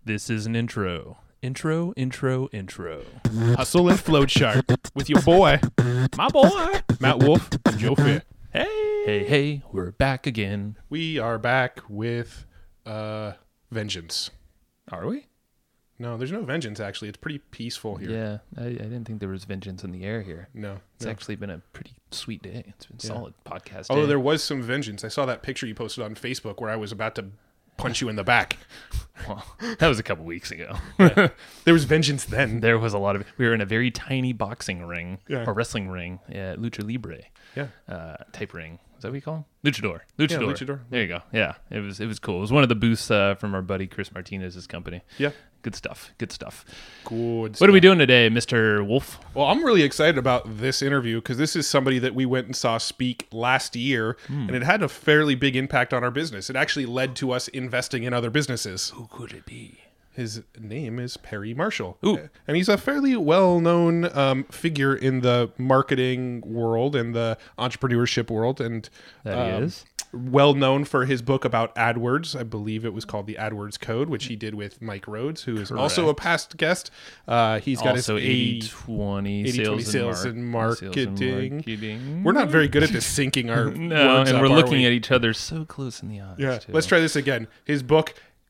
This is an intro. Intro. Hustle and Float Chart with your boy, My boy. Matt Wolf and Joe Fair. Hey, we're back again. We are back with vengeance. Are we? No, there's no vengeance, actually. It's pretty peaceful here. Yeah, I didn't think there was vengeance in the air here. No. It's actually been a pretty sweet day. It's been solid podcast Although day. there was some vengeance. I saw that picture you posted on Facebook where I was about to punch you in the back. Well, that was a couple weeks ago. There was vengeance then. There was a lot of... We were in a very tiny boxing ring, Yeah. or wrestling ring, Lucha Libre Yeah. type ring. Is that what you call them? Luchador. Yeah, Luchador. There you go. Yeah, it was cool. It was one of the booths from our buddy Chris Martinez's company. Yeah. Good stuff. Good. What are we doing today, Mr. Wolf? Well, I'm really excited about this interview because this is somebody that we went and saw speak last year, and it had a fairly big impact on our business. It actually led to us investing in other businesses. Who could it be? His name is Perry Marshall. Ooh. And he's a fairly well-known figure in the marketing world and the entrepreneurship world. And That he is. well known for his book about AdWords. I believe it was called The AdWords Code, which he did with Mike Rhodes, who is also a past guest. He's got Also his 80-20 sales and marketing. marketing. We're not very good at this syncing our No, words and up, we're are looking we? at each other so close in the eyes. Yeah, too. let's try this again. His book,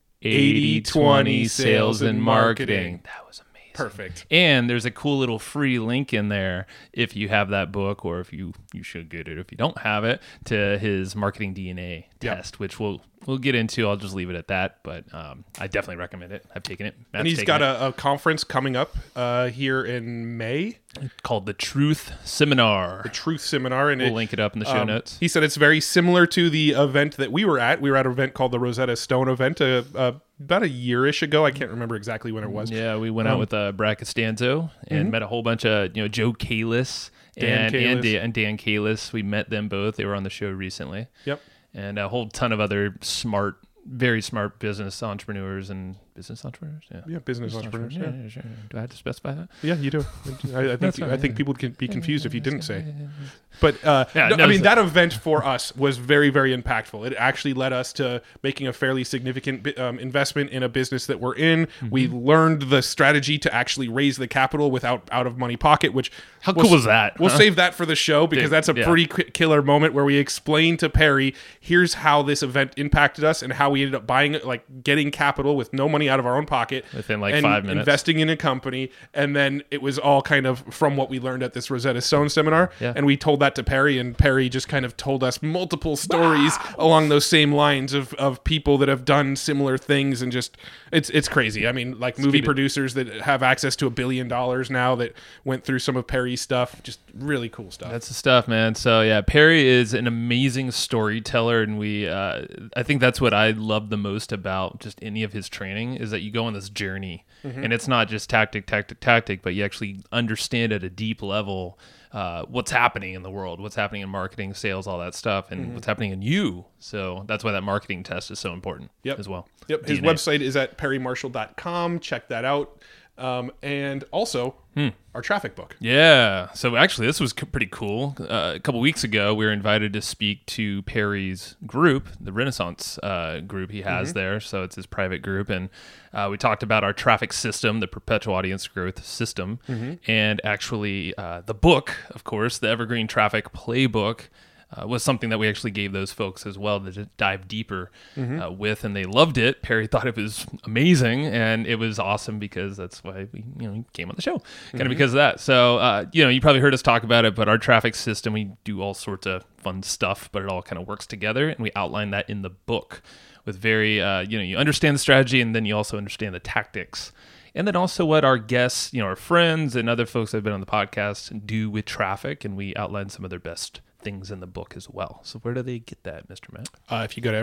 80-20 sales and marketing. That was amazing. Perfect. And there's a cool little free link in there if you have that book, or if you should get it if you don't have it, to his marketing DNA test, which we'll get into. I'll just leave it at that, but I definitely recommend it. I've taken it. Matt's And he's taken got it. a conference coming up here in May, Called the Truth Seminar. the Truth Seminar. And We'll link it up in the show notes. He said it's very similar to the event that we were at. We were at an event called the Rosetta Stone event about a year-ish ago. I can't remember exactly when it was. Yeah, we went out with Brad Costanzo and met a whole bunch of Joe Kalis Dan Kalis. and Dan Kalis. We met them both. They were on the show recently. Yep. And a whole ton of other very smart business entrepreneurs and business entrepreneurs. Yeah, business entrepreneurs. Yeah. Yeah, sure. Do I have to specify that? Yeah, you do. I think people can be confused if you didn't say. But that event for us was very, very impactful. It actually led us to making a fairly significant investment in a business that we're in. We learned the strategy to actually raise the capital without out of money pocket. Which How cool was that? We'll save that for the show because that's a pretty killer moment where we explain to Perry, here's how this event impacted us and how we ended up buying it, like getting capital with no money out of our own pocket Within like and 5 minutes. investing in a company. And then it was all kind of from what we learned at this Rosetta Stone seminar. Yeah. And we told that to Perry, and Perry just kind of told us multiple stories along those same lines of people that have done similar things. And just, it's crazy. I mean, like movie producers that have access to $1 billion now that went through some of Perry's stuff. Just really cool stuff. That's the stuff, man. So yeah, Perry is an amazing storyteller, and I think that's what I love the most about just any of his training is that you go on this journey, and it's not just tactic, but you actually understand at a deep level what's happening in the world, what's happening in marketing, sales, all that stuff, and what's happening in you. So that's why that marketing test is so important as well. Yep. His website is at perrymarshall.com. Check that out. And also our traffic book. Yeah. So actually, this was pretty cool. A couple weeks ago, we were invited to speak to Perry's group, the Renaissance group he has there. So it's his private group. And we talked about our traffic system, the perpetual audience growth system. And actually, the book, of course, the Evergreen Traffic Playbook, was something that we actually gave those folks as well to dive deeper with, and they loved it. Perry thought it was amazing, and it was awesome because that's why we came on the show, kind of because of that. So you probably heard us talk about it, but our traffic system, we do all sorts of fun stuff, but it all kind of works together, and we outline that in the book with very you understand the strategy, and then you also understand the tactics. And then also what our guests, our friends and other folks that have been on the podcast do with traffic, and we outline some of their best things in the book as well. So where do they get that, Mr. Matt? If you go to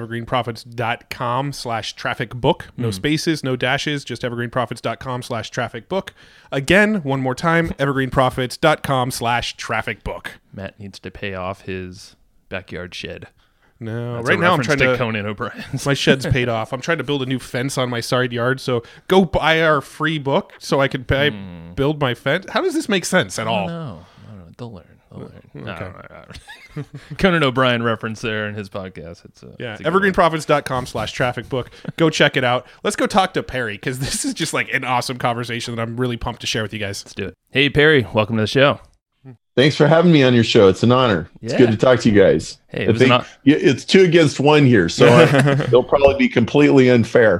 evergreenprofits.com/traffic book, no spaces, no dashes, just evergreenprofits.com/traffic book. Again, one more time, evergreenprofits.com/traffic book. Matt needs to pay off his backyard shed. No, That's right a now I'm reference trying to Conan O'Brien's. my shed's paid off. I'm trying to build a new fence on my side yard. So go buy our free book so I can build my fence. How does this make sense at all? No, they'll learn. Okay. Conan O'Brien reference there in his podcast. It's evergreenprofits.com/traffic book. Go check it out. Let's go talk to Perry, because this is just like an awesome conversation that I'm really pumped to share with you guys. Let's do it. Hey, Perry, welcome to the show. Thanks for having me on your show. It's an honor. It's good to talk to you guys. Hey, it's 2 against 1 here, so they'll probably be completely unfair.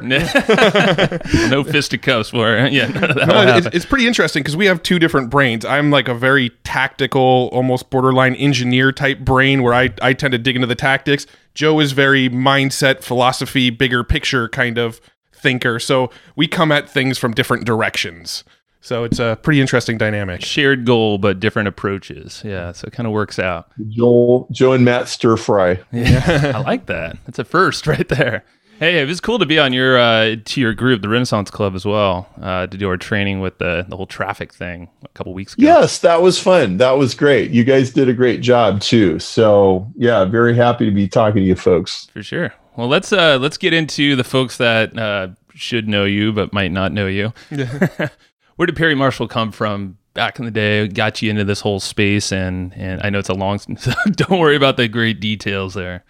No fisticuffs for it. Yeah, it's pretty interesting because we have 2 different brains. I'm like a very tactical, almost borderline engineer type brain where I tend to dig into the tactics. Joe is very mindset, philosophy, bigger picture kind of thinker. So we come at things from different directions. So it's a pretty interesting dynamic. Shared goal, but different approaches. Yeah, so it kind of works out. Joe and Matt stir fry. Yeah, I like that. That's a first right there. Hey, it was cool to be on your group, the Renaissance Club, as well, to do our training with the whole traffic thing a couple weeks ago. Yes, that was fun. That was great. You guys did a great job too. So yeah, very happy to be talking to you folks. For sure. Well, let's get into the folks that should know you but might not know you. Where did Perry Marshall come from back in the day? Got you into this whole space, and I know it's a long, so don't worry about the great details there.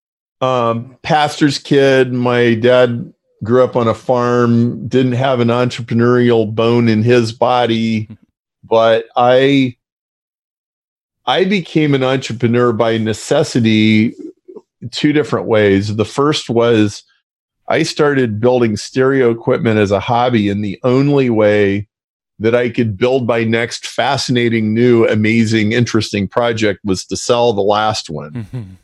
Pastor's kid. My dad grew up on a farm, didn't have an entrepreneurial bone in his body, but I became an entrepreneur by necessity 2 different ways. The first was I started building stereo equipment as a hobby, and the only way that I could build my next fascinating, new, amazing, interesting project was to sell the last one.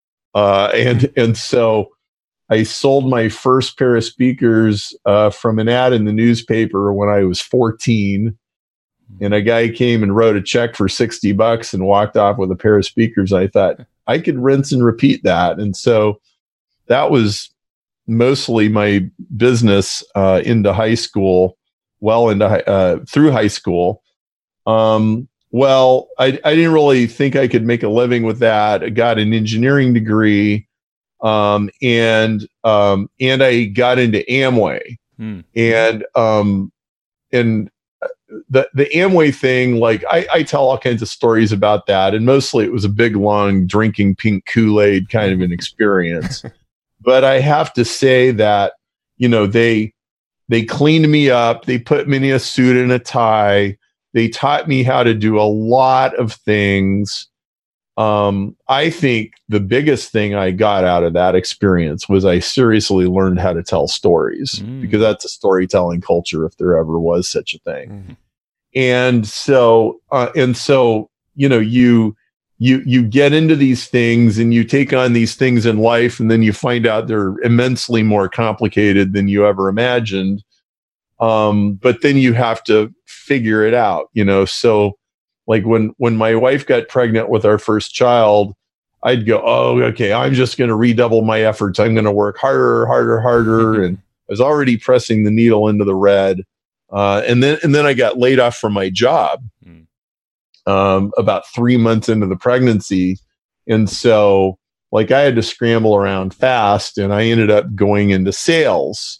And so I sold my first pair of speakers from an ad in the newspaper when I was 14. And a guy came and wrote a check for $60 and walked off with a pair of speakers. I thought I could rinse and repeat that. And so that was mostly my business into high school, through high school. Well, I didn't really think I could make a living with that. I got an engineering degree, and I got into Amway. And the Amway thing, like I tell all kinds of stories about that, and mostly it was a big, long drinking pink Kool-Aid kind of an experience. But I have to say that, they cleaned me up. They put me in a suit and a tie. They taught me how to do a lot of things. I think the biggest thing I got out of that experience was I seriously learned how to tell stories, because that's a storytelling culture if there ever was such a thing. And so, you get into these things and you take on these things in life, and then you find out they're immensely more complicated than you ever imagined. But then you have to figure it out, so like when my wife got pregnant with our first child, I'd go, oh, okay, I'm just going to redouble my efforts. I'm going to work harder. And I was already pressing the needle into the red. And then I got laid off from my job. About 3 months into the pregnancy. And so like I had to scramble around fast, and I ended up going into sales.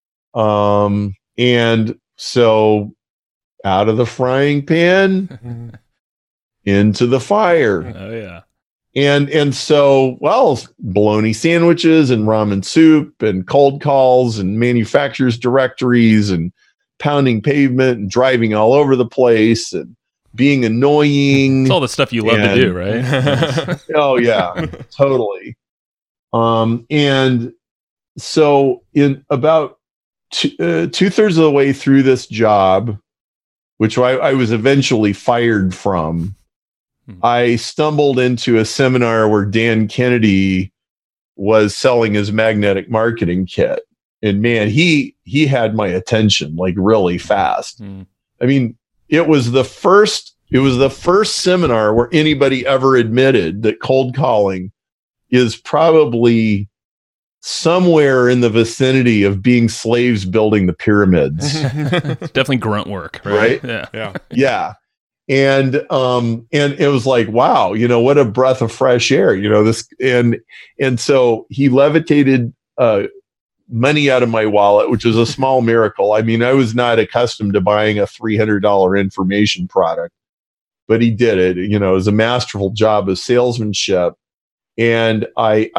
And so out of the frying pan into the fire. Oh yeah. And so, well, bologna sandwiches and ramen soup and cold calls and manufacturers directories and pounding pavement and driving all over the place and being annoying. It's all the stuff you love to do, right? Oh yeah, totally. And so in about 2/3 of the way through this job, which I was eventually fired from, I stumbled into a seminar where Dan Kennedy was selling his magnetic marketing kit. And man, he had my attention like really fast. I mean, it was the first seminar where anybody ever admitted that cold calling is probably somewhere in the vicinity of being slaves building the pyramids. Definitely grunt work, right? Yeah. And it was like, wow, what a breath of fresh air, this. And so he levitated money out of my wallet, which was a small miracle. I mean, I was not accustomed to buying a $300 information product. but he did it. You know, it was a masterful job of salesmanship. And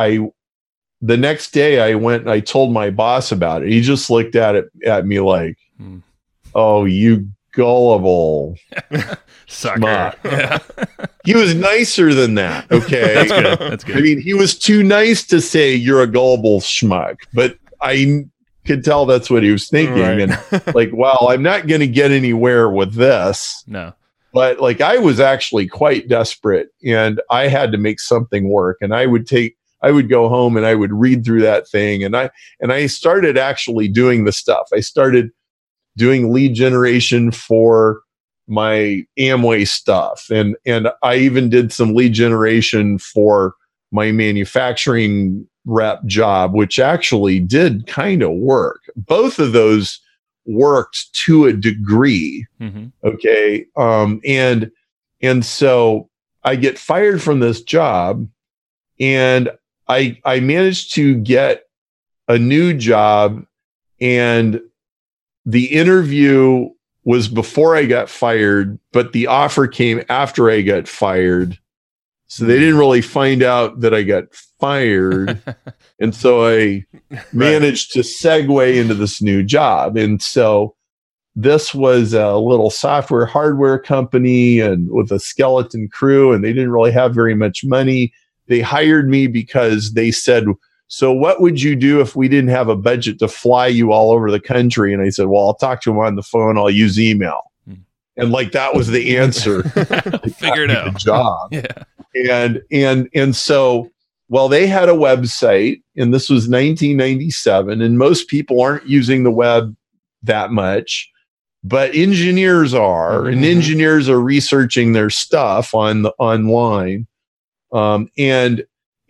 the next day I went and I told my boss about it. He just looked at me like, oh, you gullible sucker. Yeah. He was nicer than that. Okay. That's good. I mean, he was too nice to say you're a gullible schmuck, but I could tell that's what he was thinking. Right. And like, well, I'm not going to get anywhere with this. No. But like, I was actually quite desperate and I had to make something work. And I would go home and I would read through that thing. And I started actually doing the stuff. I started doing lead generation for my Amway stuff. And I even did some lead generation for my manufacturing rep job, which actually did kind of work. Both of those worked to a degree. Mm-hmm. Okay. And so I get fired from this job and I managed to get a new job, and the interview was before I got fired, but the offer came after I got fired. So they didn't really find out that I got fired. And so I managed to segue into this new job. And so this was a little software hardware company and with a skeleton crew, and they didn't really have very much money. They hired me because they said, so what would you do if we didn't have a budget to fly you all over the country? And I said, well, I'll talk to him on the phone. I'll use email. And like, that was the answer. Figure it out. The job. Yeah. And so, well, they had a website, and this was 1997, and most people aren't using the web that much, but engineers are, and engineers are researching their stuff online. And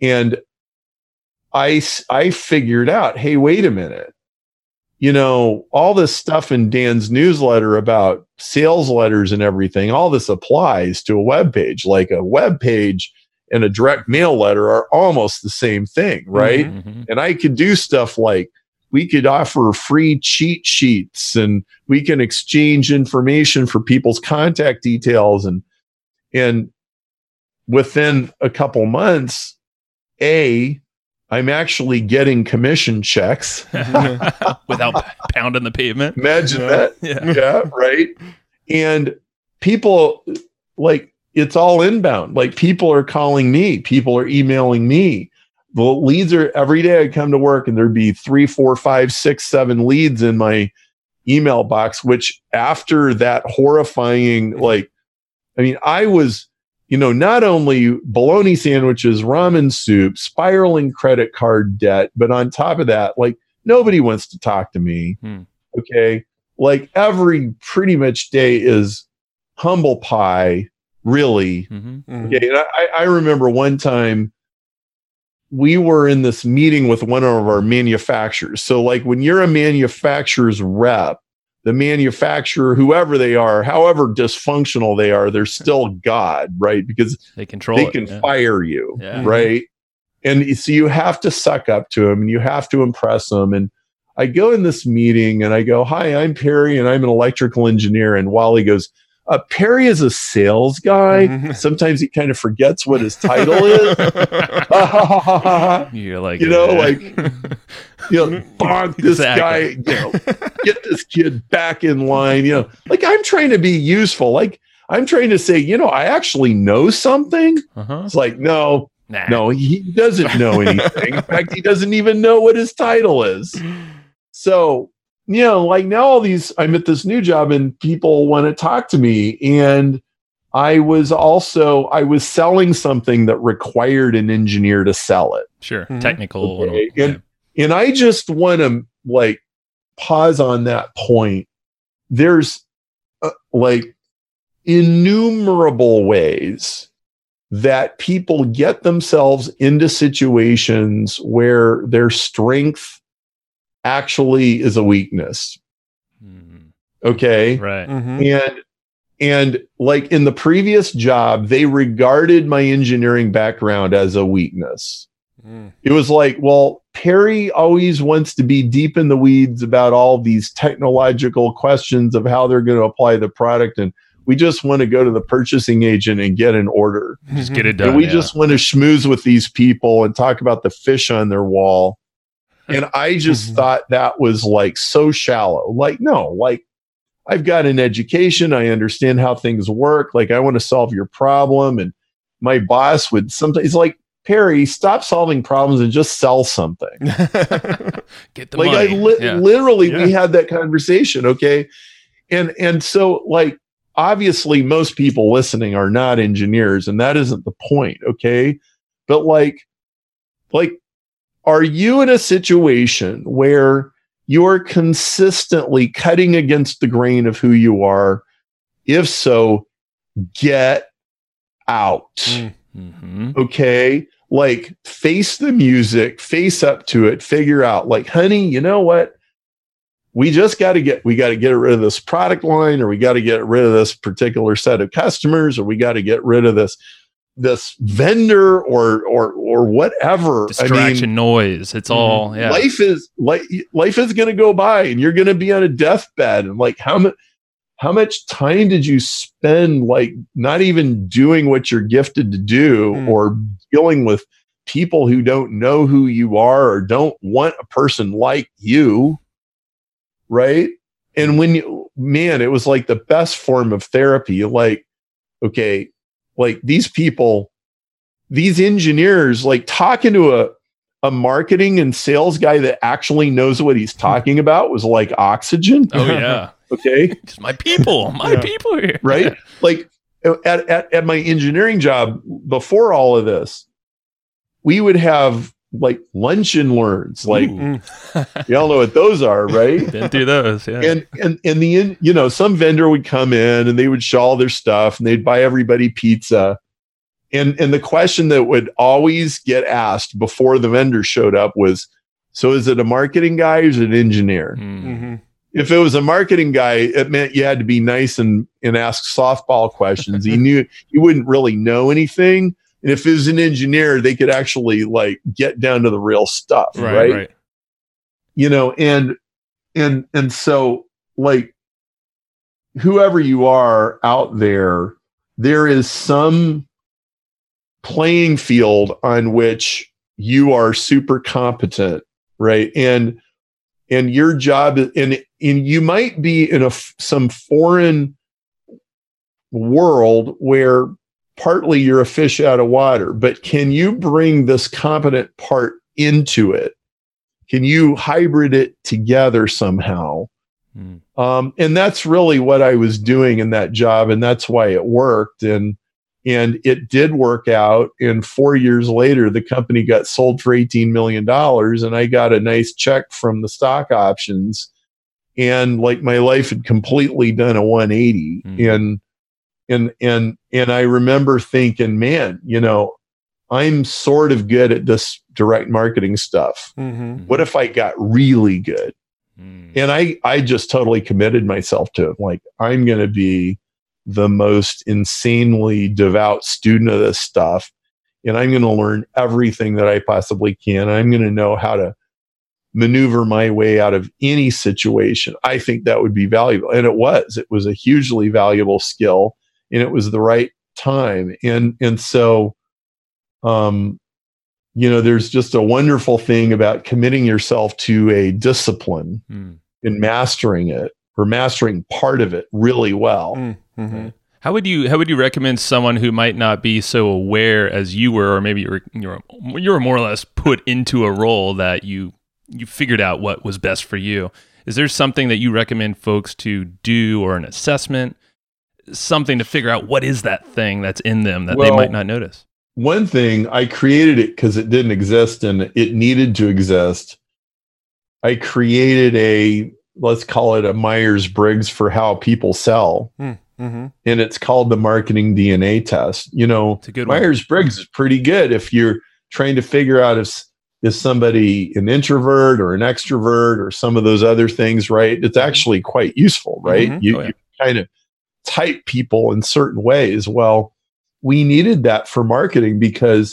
I figured out, hey, wait a minute. You know, all this stuff in Dan's newsletter about sales letters and everything, all this applies to a web page. Like a web page and a direct mail letter are almost the same thing, right? Mm-hmm. And I could do stuff like, we could offer free cheat sheets, and we can exchange information for people's contact details. And within a couple months, I'm actually getting commission checks without pounding the pavement. Imagine that. Yeah, right. And people, like, it's all inbound. Like, people are calling me, people are emailing me. The leads are, every day I come to work and there'd be 3, 4, 5, 6, 7 leads in my email box, which after that horrifying, like, I mean, I was, you know, not only bologna sandwiches, ramen soup, spiraling credit card debt, but on top of that, like, nobody wants to talk to me. Okay. Like, every pretty much day is humble pie, really. Okay. And I remember one time we were in this meeting with one of our manufacturers. So like, when you're a manufacturer's rep, the manufacturer, whoever they are, however dysfunctional they are, they're still God, right? Because they can fire you, right? And so you have to suck up to them and you have to impress them. And I go in this meeting and I go, hi, I'm Perry and I'm an electrical engineer. And Wally goes, Perry is a sales guy. Sometimes he kind of forgets what his title is. You're like, bonk this guy, get this kid back in line. You know, like, I'm trying to be useful. Like, I'm trying to say, I actually know something. It's like, no, he doesn't know anything. In fact, he doesn't even know what his title is. So, like, now I'm at this new job and people want to talk to me. And I was selling something that required an engineer to sell it. Sure. Technical. Okay. And I just want to, like, pause on that point. There's like innumerable ways that people get themselves into situations where their strength actually is a weakness. Okay. Right. And like, in the previous job, they regarded my engineering background as a weakness. It was like, well, Perry always wants to be deep in the weeds about all these technological questions of how they're going to apply the product. And We just want to go to the purchasing agent and get an order. Just get it done. And we just want to schmooze with these people and talk about the fish on their wall. And I just thought that was like so shallow. Like, no, like I've got an education. I understand how things work. Like, I want to solve your problem. And my boss would sometimes, he's like, Perry, stop solving problems and just sell something. Get the like money. Literally, we had that conversation. Okay. And so like, obviously most people listening are not engineers, and that isn't the point. Okay. But like, are you in a situation where you're consistently cutting against the grain of who you are? If so, get out. Mm-hmm. Okay. Like, face the music, face up to it, figure out like, honey, you know what? We got to get rid of this product line, or we got to get rid of this particular set of customers, or we got to get rid of this vendor or whatever. Distraction, noise. It's all, yeah. Life is going to go by, and you're going to be on a deathbed. And like, how much time did you spend like not even doing what you're gifted to do, or dealing with people who don't know who you are or don't want a person like you? Right. And it was like the best form of therapy. Like, okay, like these people, these engineers, like talking to a marketing and sales guy that actually knows what he's talking about was like oxygen. Oh yeah. Okay. Just my people here. Right. Like at my engineering job before all of this, we would have like lunch and learns. Like, y'all know what those are, right? Been through those, yeah. And some vendor would come in and they would show all their stuff and they'd buy everybody pizza. And the question that would always get asked before the vendor showed up was, so is it a marketing guy or is it an engineer? Mm-hmm. If it was a marketing guy, it meant you had to be nice and ask softball questions. He wouldn't really know anything. And if it was an engineer, they could actually like get down to the real stuff. Right. And so like, whoever you are out there, there is some playing field on which you are super competent. Right. And your job, and you might be in some foreign world where partly you're a fish out of water, but can you bring this competent part into it? Can you hybrid it together somehow? And that's really what I was doing in that job, and that's why it worked. And it did work out. And 4 years later, the company got sold for $18 million, and I got a nice check from the stock options. And like, my life had completely done a 180. And I remember thinking, man, I'm sort of good at this direct marketing stuff. Mm-hmm. What if I got really good? And I just totally committed myself to it. Like, I'm going to be the most insanely devout student of this stuff. And I'm going to learn everything that I possibly can. I'm going to know how to maneuver my way out of any situation. I think that would be valuable. And it was a hugely valuable skill, and it was the right time. And so, there's just a wonderful thing about committing yourself to a discipline and mastering it, or mastering part of it really well. Mm-hmm. How would you recommend someone who might not be so aware as you were, or maybe you were more or less put into a role that you figured out what was best for you? Is there something that you recommend folks to do, or an assessment, something to figure out what is that thing that's in them that they might not notice? One thing, I created it because it didn't exist and it needed to exist. I created let's call it a Myers-Briggs for how people sell. Mm-hmm. And it's called the marketing DNA test. It's a good one. Myers-Briggs is pretty good if you're trying to figure out is somebody an introvert or an extrovert or some of those other things, right? It's actually quite useful, right? Mm-hmm. You kind of type people in certain ways. Well, we needed that for marketing because,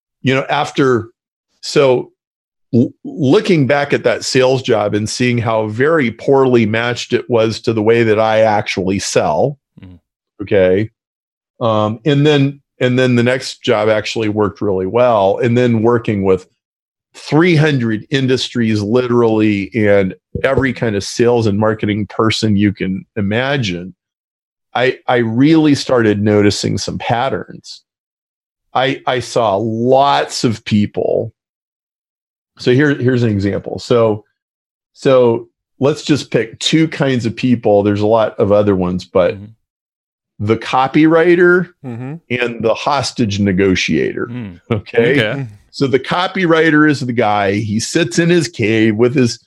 looking back at that sales job and seeing how very poorly matched it was to the way that I actually sell. Mm. Okay. And then the next job actually worked really well. And then working with 300 industries, literally, and every kind of sales and marketing person you can imagine, I really started noticing some patterns. I saw lots of people. So here's an example. So let's just pick two kinds of people. There's a lot of other ones, but the copywriter and the hostage negotiator. Okay. So the copywriter is the guy, he sits in his cave with his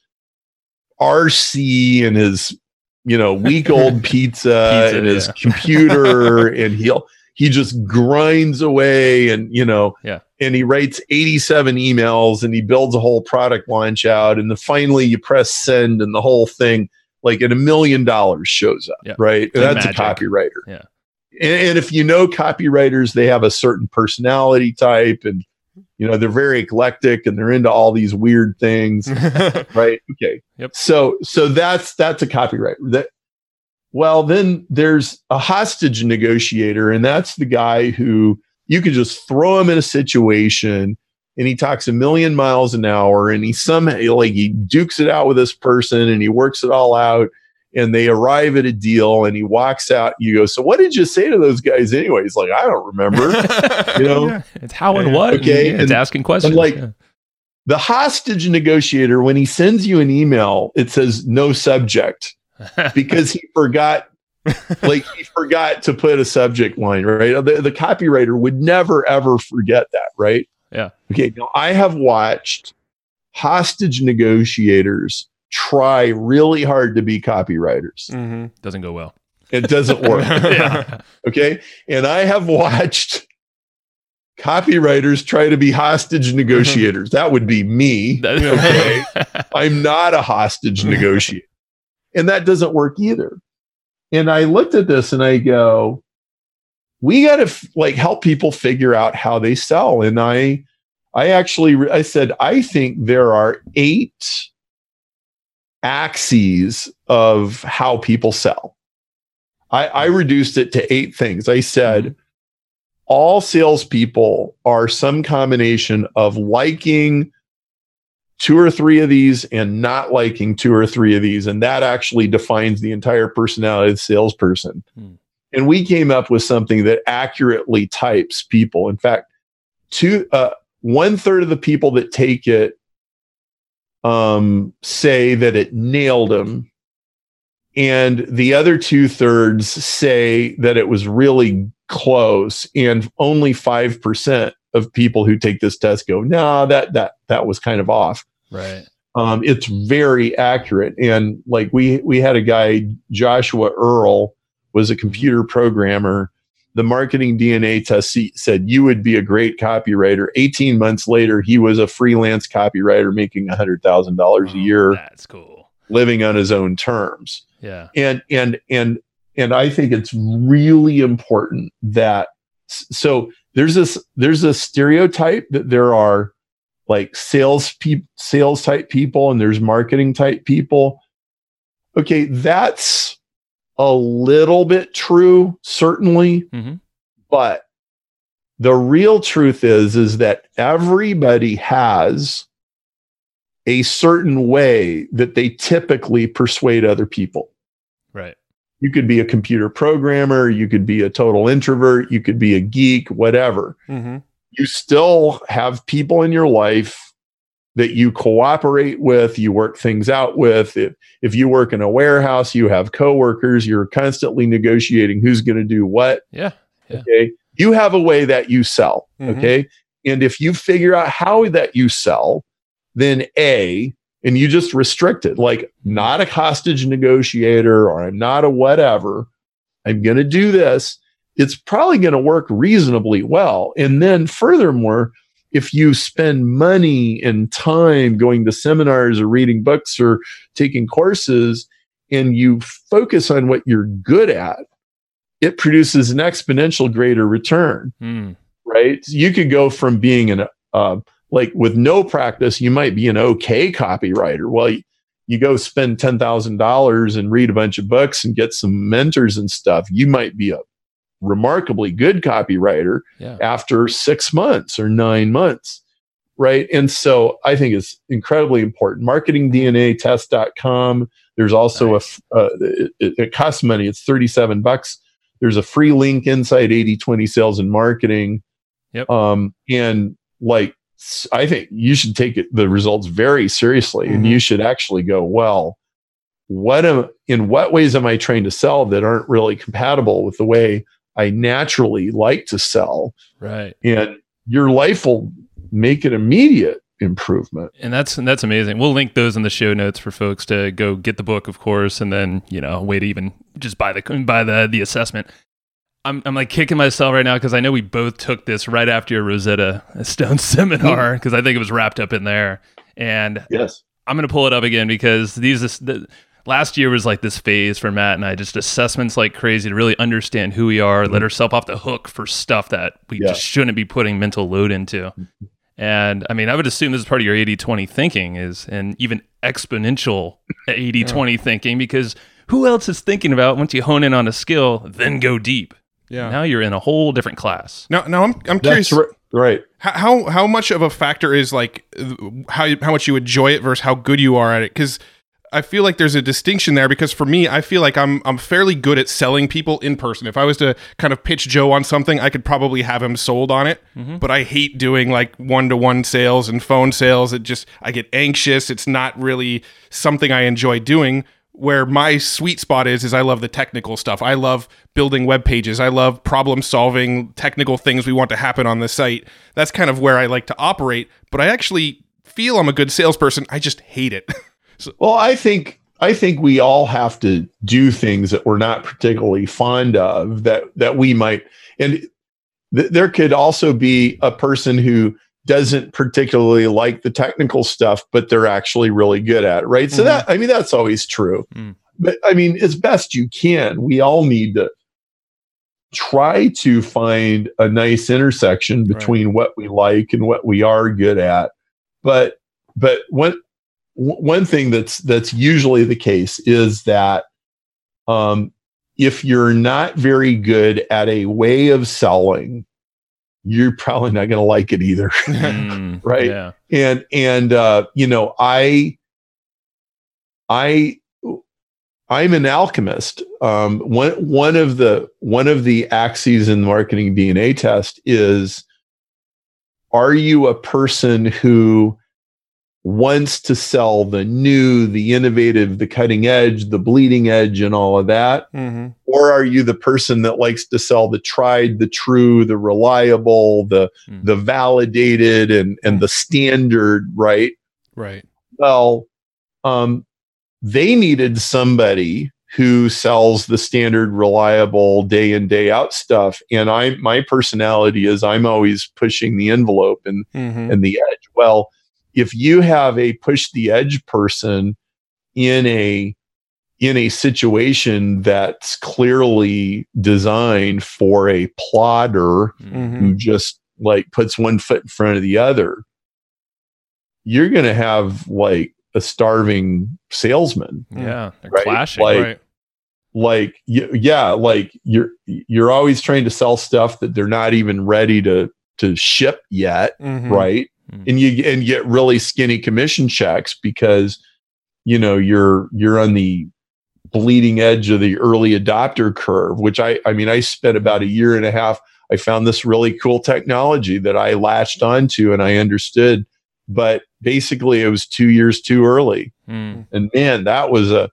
RC and his, week old pizza and his computer, and he just grinds away and, and he writes 87 emails and he builds a whole product launch out. And then finally you press send and the whole thing, like at $1 million shows up, right? And that's magic. A copywriter. Yeah. And if you know copywriters, they have a certain personality type, and they're very eclectic and they're into all these weird things, right? Okay. Yep. So that's a copywriter. Then there's a hostage negotiator, and that's the guy who you could just throw him in a situation and he talks 1,000,000 miles an hour and he somehow he dukes it out with this person and he works it all out. And they arrive at a deal and he walks out. You go, so what did you say to those guys anyway? He's like, I don't remember. It's how and what. Okay. It's asking questions. And the hostage negotiator, when he sends you an email, it says no subject because he forgot to put a subject line, right? The copywriter would never, ever forget that, right? Yeah. Okay. Now I have watched hostage negotiators try really hard to be copywriters. Doesn't go well. It doesn't work. Yeah. Okay. And I have watched copywriters try to be hostage negotiators. That would be me. Okay. I'm not a hostage negotiator. And that doesn't work either. And I looked at this and I go, we got to help people figure out how they sell. And I said, I think there are 8 axes of how people sell. I reduced it to 8 things. I said, all salespeople are some combination of liking 2 or 3 of these and not liking 2 or 3 of these. And that actually defines the entire personality of the salesperson. And we came up with something that accurately types people. In fact, 1/3 of the people that take it say that it nailed them, and the other 2/3 say that it was really close, and only 5% of people who take this test go, no, that was kind of off. Right. It's very accurate. And we had a guy, Joshua Earl, was a computer programmer. The marketing DNA test said you would be a great copywriter. 18 months later, he was a freelance copywriter making $100,000 a year. That's cool. Living on his own terms. Yeah. And I think it's really important that, so there's a stereotype that there are sales type people and there's marketing type people. Okay, that's a little bit true, certainly, but the real truth is that everybody has a certain way that they typically persuade other people. Right. You could be a computer programmer, you could be a total introvert, you could be a geek, whatever. You still have people in your life that you cooperate with, you work things out with. If you work in a warehouse, you have coworkers, you're constantly negotiating who's going to do what. Yeah. Okay. You have a way that you sell. Okay. And if you figure out how that you sell, then and you just restrict it, not a hostage negotiator, or I'm not a whatever, I'm going to do this. It's probably going to work reasonably well. And then furthermore, if you spend money and time going to seminars or reading books or taking courses, and you focus on what you're good at, it produces an exponential greater return, right? You could go from being with no practice, you might be an okay copywriter. Well, you go spend $10,000 and read a bunch of books and get some mentors and stuff. You might be a remarkably good copywriter after 6 months or 9 months. Right. And so I think it's incredibly important. MarketingDNAtest.com. There's also it costs money. It's $37. There's a free link inside 80/20 Sales and Marketing. Yep. And like, I think you should take the results very seriously, and you should actually go, well, in what ways am I trying to sell that aren't really compatible with the way I naturally like to sell? Right. And your life will make an immediate improvement. And that's amazing. We'll link those in the show notes for folks to go get the book, of course, and then, way to even just buy the assessment. I'm like kicking myself right now because I know we both took this right after your Rosetta Stone seminar, because I think it was wrapped up in there. And yes, I'm going to pull it up again because last year was like this phase for Matt and I, just assessments like crazy to really understand who we are, let ourselves off the hook for stuff that we just shouldn't be putting mental load into. And I mean, I would assume this is part of your 80/20 thinking, and even exponential 80/20 thinking, because who else is thinking about once you hone in on a skill, then go deep? Yeah. Now you're in a whole different class. Now I'm curious. Right. How much of a factor is like how much you enjoy it versus how good you are at it? Because I feel like there's a distinction there, because for me, I feel like I'm fairly good at selling people in person. If I was to kind of pitch Joe on something, I could probably have him sold on it. But I hate doing like one-to-one sales and phone sales. I get anxious. It's not really something I enjoy doing. Where my sweet spot is I love the technical stuff. I love building web pages. I love problem solving technical things we want to happen on the site. That's kind of where I like to operate. But I actually feel I'm a good salesperson. I just hate it. Well, I think we all have to do things that we're not particularly fond of that we might, and there could also be a person who doesn't particularly like the technical stuff, but they're actually really good at it, right? So that's always true. But I mean, as best you can, we all need to try to find a nice intersection between what we like and what we are good at. But one thing that's usually the case is that if you're not very good at a way of selling, you're probably not going to like it either. Right. Yeah. And I'm an alchemist. One of the axes in the Marketing DNA test is, are you a person who wants to sell the new, the innovative, the cutting edge, the bleeding edge, and all of that? Or are you the person that likes to sell the tried, the true, the reliable, the validated, and the standard, right? Right. Well, they needed somebody who sells the standard, reliable, day in, day out stuff. And my personality is I'm always pushing the envelope and the edge. Well, if you have a push the edge person in a situation that's clearly designed for a plodder who just like puts one foot in front of the other, you're going to have like a starving salesman. Yeah, they're right? clashing. Like you're always trying to sell stuff that they're not even ready to ship yet, right? And you get really skinny commission checks because you're on the bleeding edge of the early adopter curve, which I spent about a year and a half. I found this really cool technology that I latched onto and I understood, but basically it was 2 years too early. And man, that was I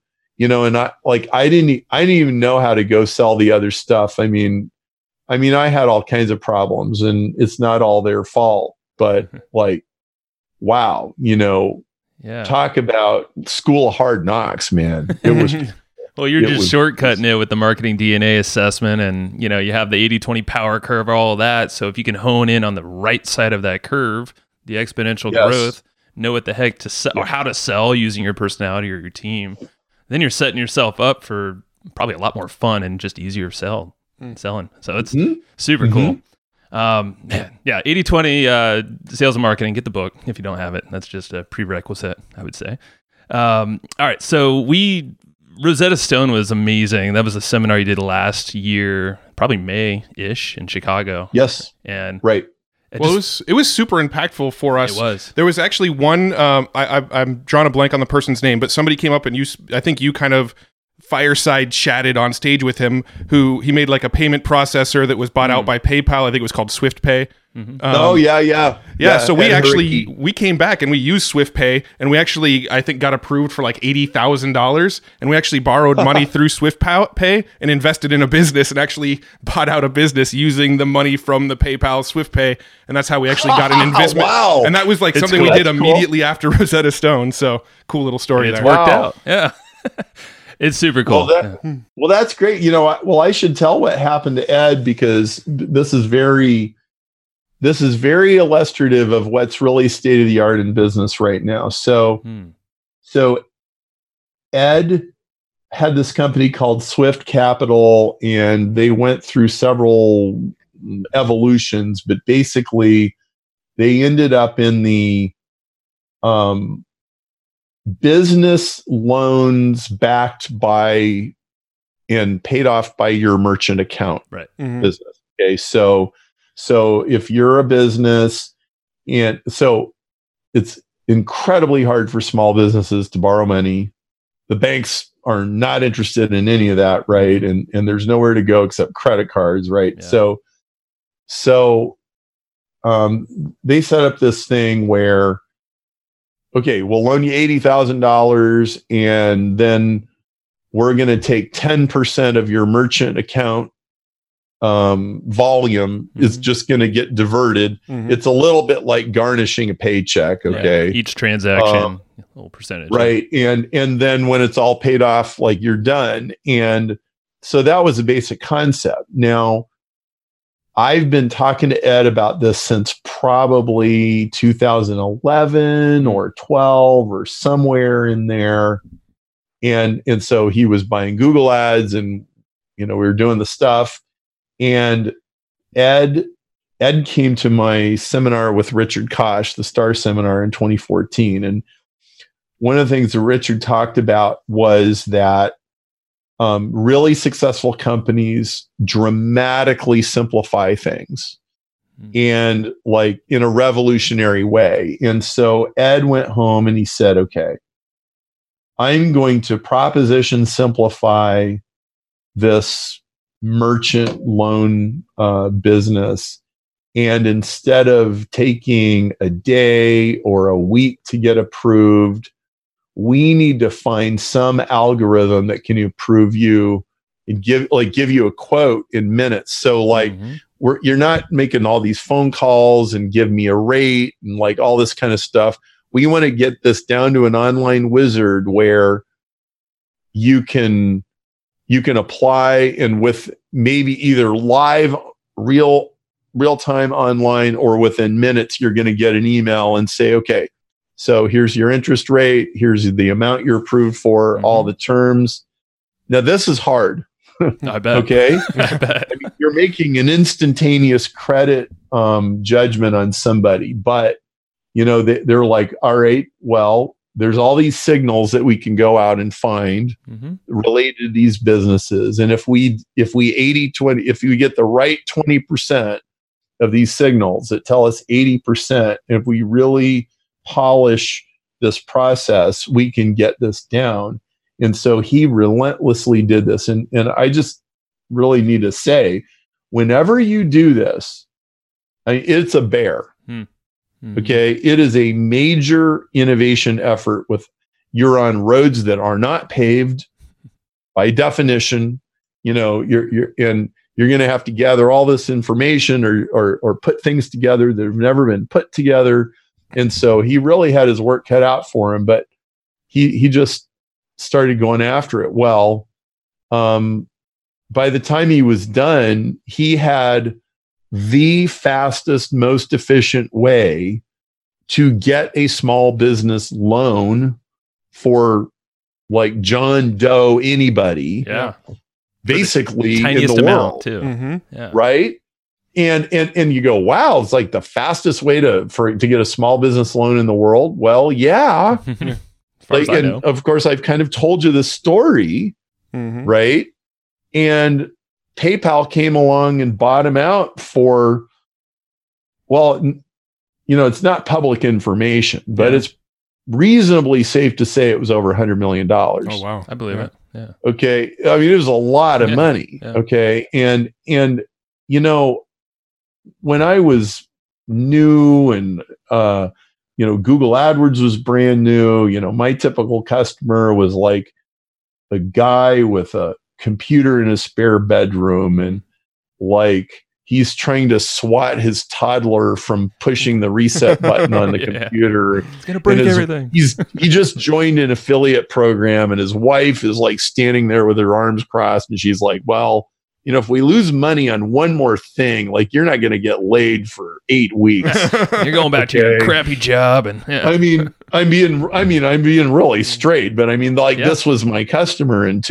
didn't even know how to go sell the other stuff. I mean, I had all kinds of problems, and it's not all their fault. But like, wow, talk about school of hard knocks, man. It was. Well, you're just shortcutting it with the Marketing DNA assessment, and you have the 80/20 power curve, all of that. So if you can hone in on the right side of that curve, the exponential growth, know what the heck to sell or how to sell using your personality or your team, then you're setting yourself up for probably a lot more fun and just easier selling. So it's super cool. Man, yeah, 80/20 sales and marketing. Get the book if you don't have it. That's just a prerequisite, I would say. All right, so we Rosetta Stone was amazing. That was a seminar you did last year, probably May-ish in Chicago. Yes. And right. It was super impactful for us. It was. There was actually one, I'm drawing a blank on the person's name, but somebody came up and I think you kind of fireside chatted on stage with him, who he made like a payment processor that was bought out by PayPal. I think it was called SwiftPay. Yeah. So we came back and we used SwiftPay, and we actually, I think, got approved for like $80,000, and we actually borrowed money through SwiftPay and invested in a business and actually bought out a business using the money from the PayPal SwiftPay, and that's how we actually got an investment. Wow. And that was like something we did immediately after Rosetta Stone. So cool little story there. It's worked out. Yeah. It's super cool. Well, that's great. You know, I should tell what happened to Ed, because this is very illustrative of what's really state of the art in business right now. So Ed had this company called Swift Capital, and they went through several evolutions, but basically they ended up in the business loans backed by and paid off by your merchant account business. Okay. So if you're a business, and so it's incredibly hard for small businesses to borrow money. The banks are not interested in any of that. Right. And there's nowhere to go except credit cards. Right. Yeah. So they set up this thing where, okay, we'll loan you $80,000, and then we're going to take 10% of your merchant account volume is just going to get diverted. It's a little bit like garnishing a paycheck. Okay. Yeah, each transaction, a little percentage. Right. And then when it's all paid off, like, you're done. And so that was a basic concept. Now, I've been talking to Ed about this since probably 2011 or 12 or somewhere in there. And so he was buying Google ads, and, we were doing the stuff. And Ed came to my seminar with Richard Koch, the STAR seminar in 2014. And one of the things that Richard talked about was that really successful companies dramatically simplify things, and like in a revolutionary way. And so Ed went home and he said, okay, I'm going to proposition simplify this merchant loan business. And instead of taking a day or a week to get approved, we need to find some algorithm that can approve you and give you a quote in minutes. So like you're not making all these phone calls and give me a rate and like all this kind of stuff. We want to get this down to an online wizard where you can apply, and with maybe either live real time online, or within minutes, you're going to get an email and say, okay, so here's your interest rate, here's the amount you're approved for, all the terms. Now, this is hard. I bet. Okay. I bet. I mean, you're making an instantaneous credit judgment on somebody, but they're like, all right, well, there's all these signals that we can go out and find related to these businesses. And if we get the right 20% of these signals that tell us 80%, if we really polish this process, we can get this down. And so he relentlessly did this. And I just really need to say, whenever you do this, it's a bear. Okay. It is a major innovation effort. You're on roads that are not paved by definition. You're going to have to gather all this information or put things together that have never been put together. And so he really had his work cut out for him, but he just started going after it. Well, by the time he was done, he had the fastest, most efficient way to get a small business loan for like John Doe, anybody. Yeah. Basically in the world too. Yeah. Right. And you go, wow, it's like the fastest way to get a small business loan in the world. Well, yeah. Like, and of course, I've kind of told you the story, right? And PayPal came along and bought him out for, well, you know, it's not public information, but it's reasonably safe to say it was over $100 million. Oh, wow. I believe it. Yeah. Okay. I mean, it was a lot of money. Yeah. Okay. And, you know, when I was new and, you know, Google AdWords was brand new, you know, my typical customer was like a guy with a computer in his spare bedroom, and like he's trying to swat his toddler from pushing the reset button on the computer. It's gonna break everything. He just joined an affiliate program, and his wife is like standing there with her arms crossed, and she's like, well, you know, if we lose money on one more thing, like you're not going to get laid for 8 weeks. You're going back to your crappy job. And I'm being really straight, but I mean, like this was my customer in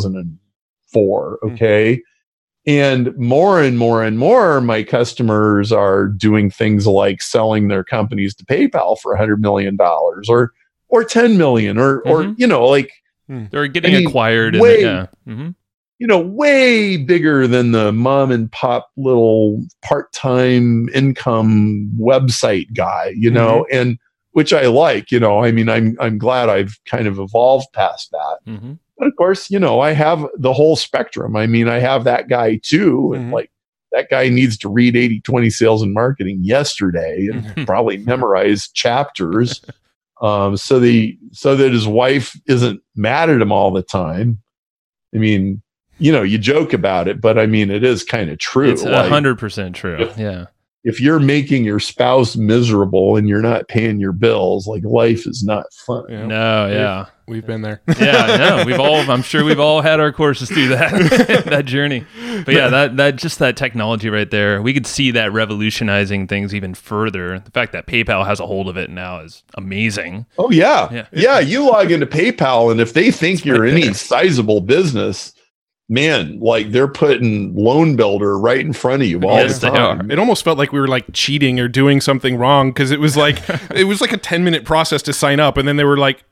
2004. Okay. And more and more and more, my customers are doing things like selling their companies to PayPal for $100 million or 10 million or, you know, like they're getting acquired. You know, way bigger than the mom and pop little part-time income website guy, you know, and which I like, you know, I mean, I'm glad I've kind of evolved past that. But of course, you know, I have the whole spectrum. I mean, I have that guy too. And like that guy needs to read 80-20 sales and marketing yesterday and probably memorize chapters so that his wife isn't mad at him all the time. I mean, you know, you joke about it, but I mean, it is kind of true. It's 100% true. If you're making your spouse miserable and you're not paying your bills, like life is not fun. No, we've been there. I'm sure we've all had our courses through that journey. But yeah, that just that technology right there, we could see that revolutionizing things even further. The fact that PayPal has a hold of it now is amazing. Oh yeah. You log into PayPal, and if they think you're any sizable business, man, like they're putting Loan Builder right in front of you all the time. It almost felt like we were like cheating or doing something wrong, because it was like a 10-minute process to sign up, and then they were like,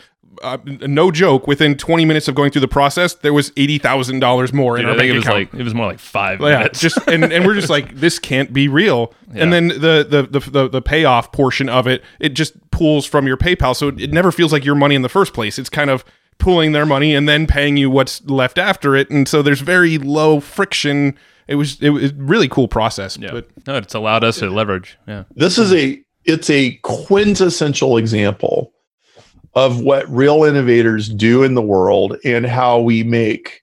no joke, within 20 minutes of going through the process, there was $80,000 more in our bank account. It was more like 5 minutes. And we're just like, this can't be real. Yeah. And then the payoff portion of it just pulls from your PayPal, so it never feels like your money in the first place. It's kind of pulling their money and then paying you what's left after it, and so there's very low friction. It was a really cool process. But it's allowed us to leverage. This is it's a quintessential example of what real innovators do in the world and how we make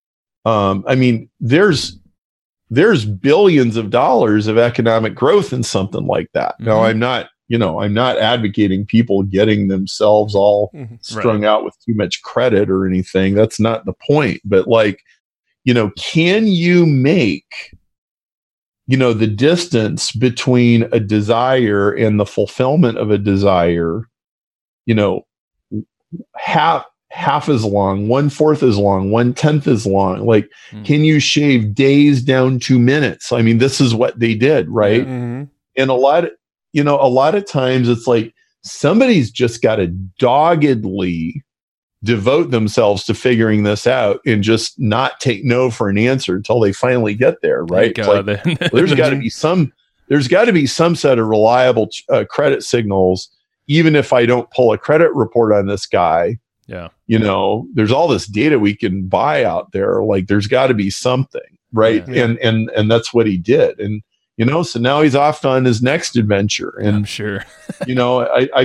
I mean, there's billions of dollars of economic growth in something like that. Now, I'm not advocating people getting themselves all strung out with too much credit or anything. That's not the point. But like, you know, can you make, you know, the distance between a desire and the fulfillment of a desire, you know, half as long, 1/4 as long, 1/10 as long? Like, can you shave days down to minutes? I mean, this is what they did, right? And a lot of times it's like somebody's just got to doggedly devote themselves to figuring this out and just not take no for an answer until they finally get there, right? Like, there's got to be some set of reliable credit signals, even if I don't pull a credit report on this guy. You know, there's all this data we can buy out there. Like, there's got to be something, right? And that's what he did. And you know, so now he's off on his next adventure. And I'm sure, you know,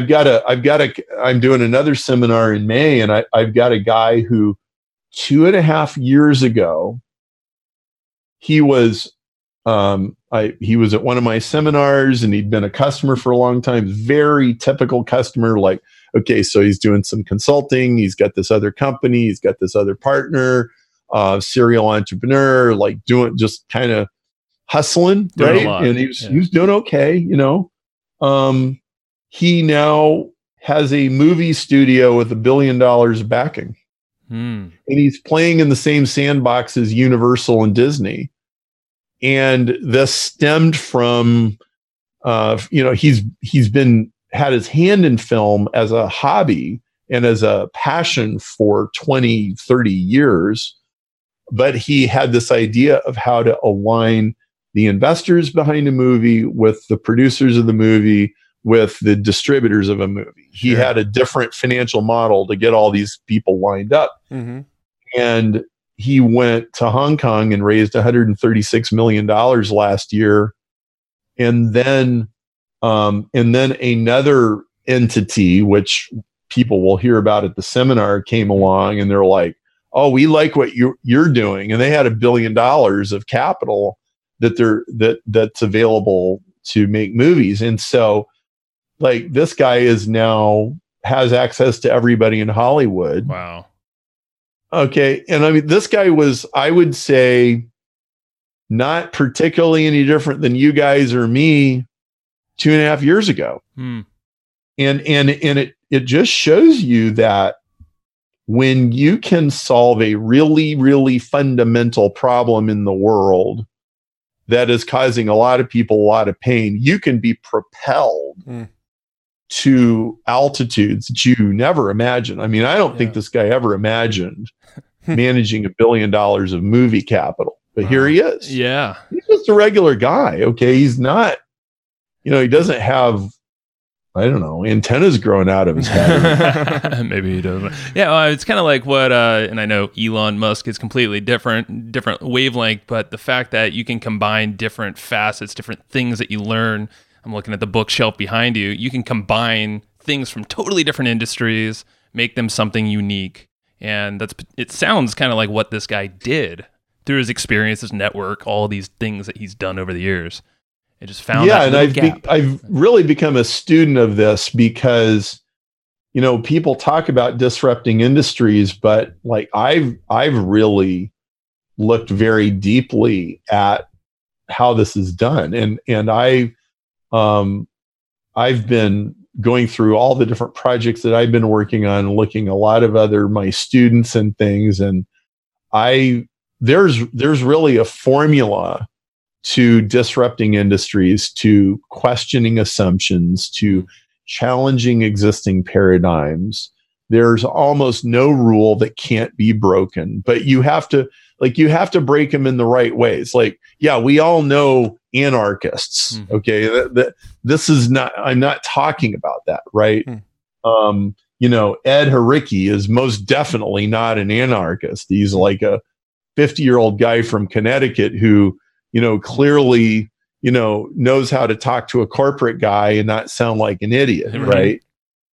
I'm doing another seminar in May, and I've got a guy who 2.5 years ago, he was at one of my seminars, and he'd been a customer for a long time. Very typical customer. Like, okay, so he's doing some consulting. He's got this other company. He's got this other partner, serial entrepreneur, like doing just kind of hustling, right? And he was doing okay, you know. He now has a movie studio with $1 billion backing, and he's playing in the same sandbox as Universal and Disney. And this stemmed from, you know, he's had his hand in film as a hobby, and as a passion for 20, 30 years. But he had this idea of how to align the investors behind a movie with the producers of the movie, with the distributors of a movie. Sure. He had a different financial model to get all these people lined up. Mm-hmm. And he went to Hong Kong and raised $136 million last year. And then another entity, which people will hear about at the seminar, came along, and they're like, oh, we like what you're doing. And they had $1 billion of capital that's available to make movies. And so, like, this guy has access to everybody in Hollywood. Wow. Okay. And I mean, this guy was, I would say, not particularly any different than you guys or me 2.5 years ago. And it just shows you that when you can solve a really, really fundamental problem in the world that is causing a lot of people a lot of pain, you can be propelled to altitudes that you never imagined. I mean, I don't think this guy ever imagined managing $1 billion of movie capital, but here he is. Yeah. He's just a regular guy. Okay. He's not, he doesn't have, I don't know, antennas growing out of his head. Maybe he doesn't. Yeah, it's kind of like what, and I know Elon Musk is completely different wavelength, but the fact that you can combine different facets, different things that you learn. I'm looking at the bookshelf behind you. You can combine things from totally different industries, make them something unique. And it sounds kind of like what this guy did through his experience, his network, all these things that he's done over the years. I just found that and I've really become a student of this because, people talk about disrupting industries, but like I've really looked very deeply at how this is done, and I've been going through all the different projects that I've been working on, looking a lot of my students and things, and there's really a formula to disrupting industries, to questioning assumptions, to challenging existing paradigms. There's almost no rule that can't be broken, but you have to break them in the right ways. Like, yeah, we all know anarchists. Mm-hmm. Okay. This is not, I'm not talking about that. Right. Ed Haricki is most definitely not an anarchist. He's like a 50-year-old guy from Connecticut who, clearly, knows how to talk to a corporate guy and not sound like an idiot, right?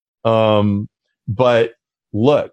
But look,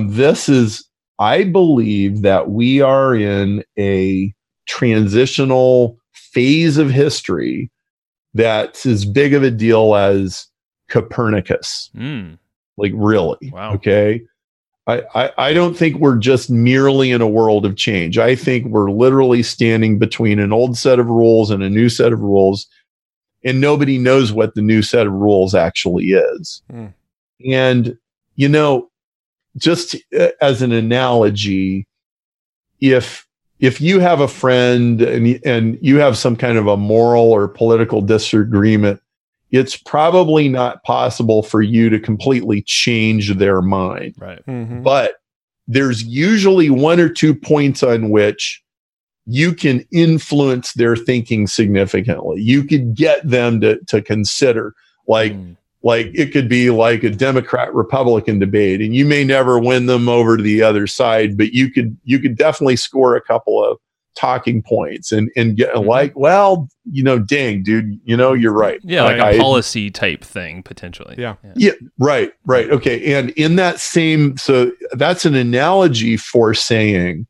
I believe that we are in a transitional phase of history that's as big of a deal as Copernicus. Like, really? Wow. Okay. I don't think we're just merely in a world of change. I think we're literally standing between an old set of rules and a new set of rules, and nobody knows what the new set of rules actually is. And, just as an analogy, if you have a friend and you have some kind of a moral or political disagreement, it's probably not possible for you to completely change their mind. Right. Mm-hmm. But there's usually 1 or 2 points on which you can influence their thinking significantly. You could get them to consider, like it could be like a Democrat-Republican debate, and you may never win them over to the other side, but you could definitely score a couple of talking points and get dang, dude, you're right. Yeah, like a policy type thing, potentially. Yeah, right. Okay. And in that so that's an analogy for saying,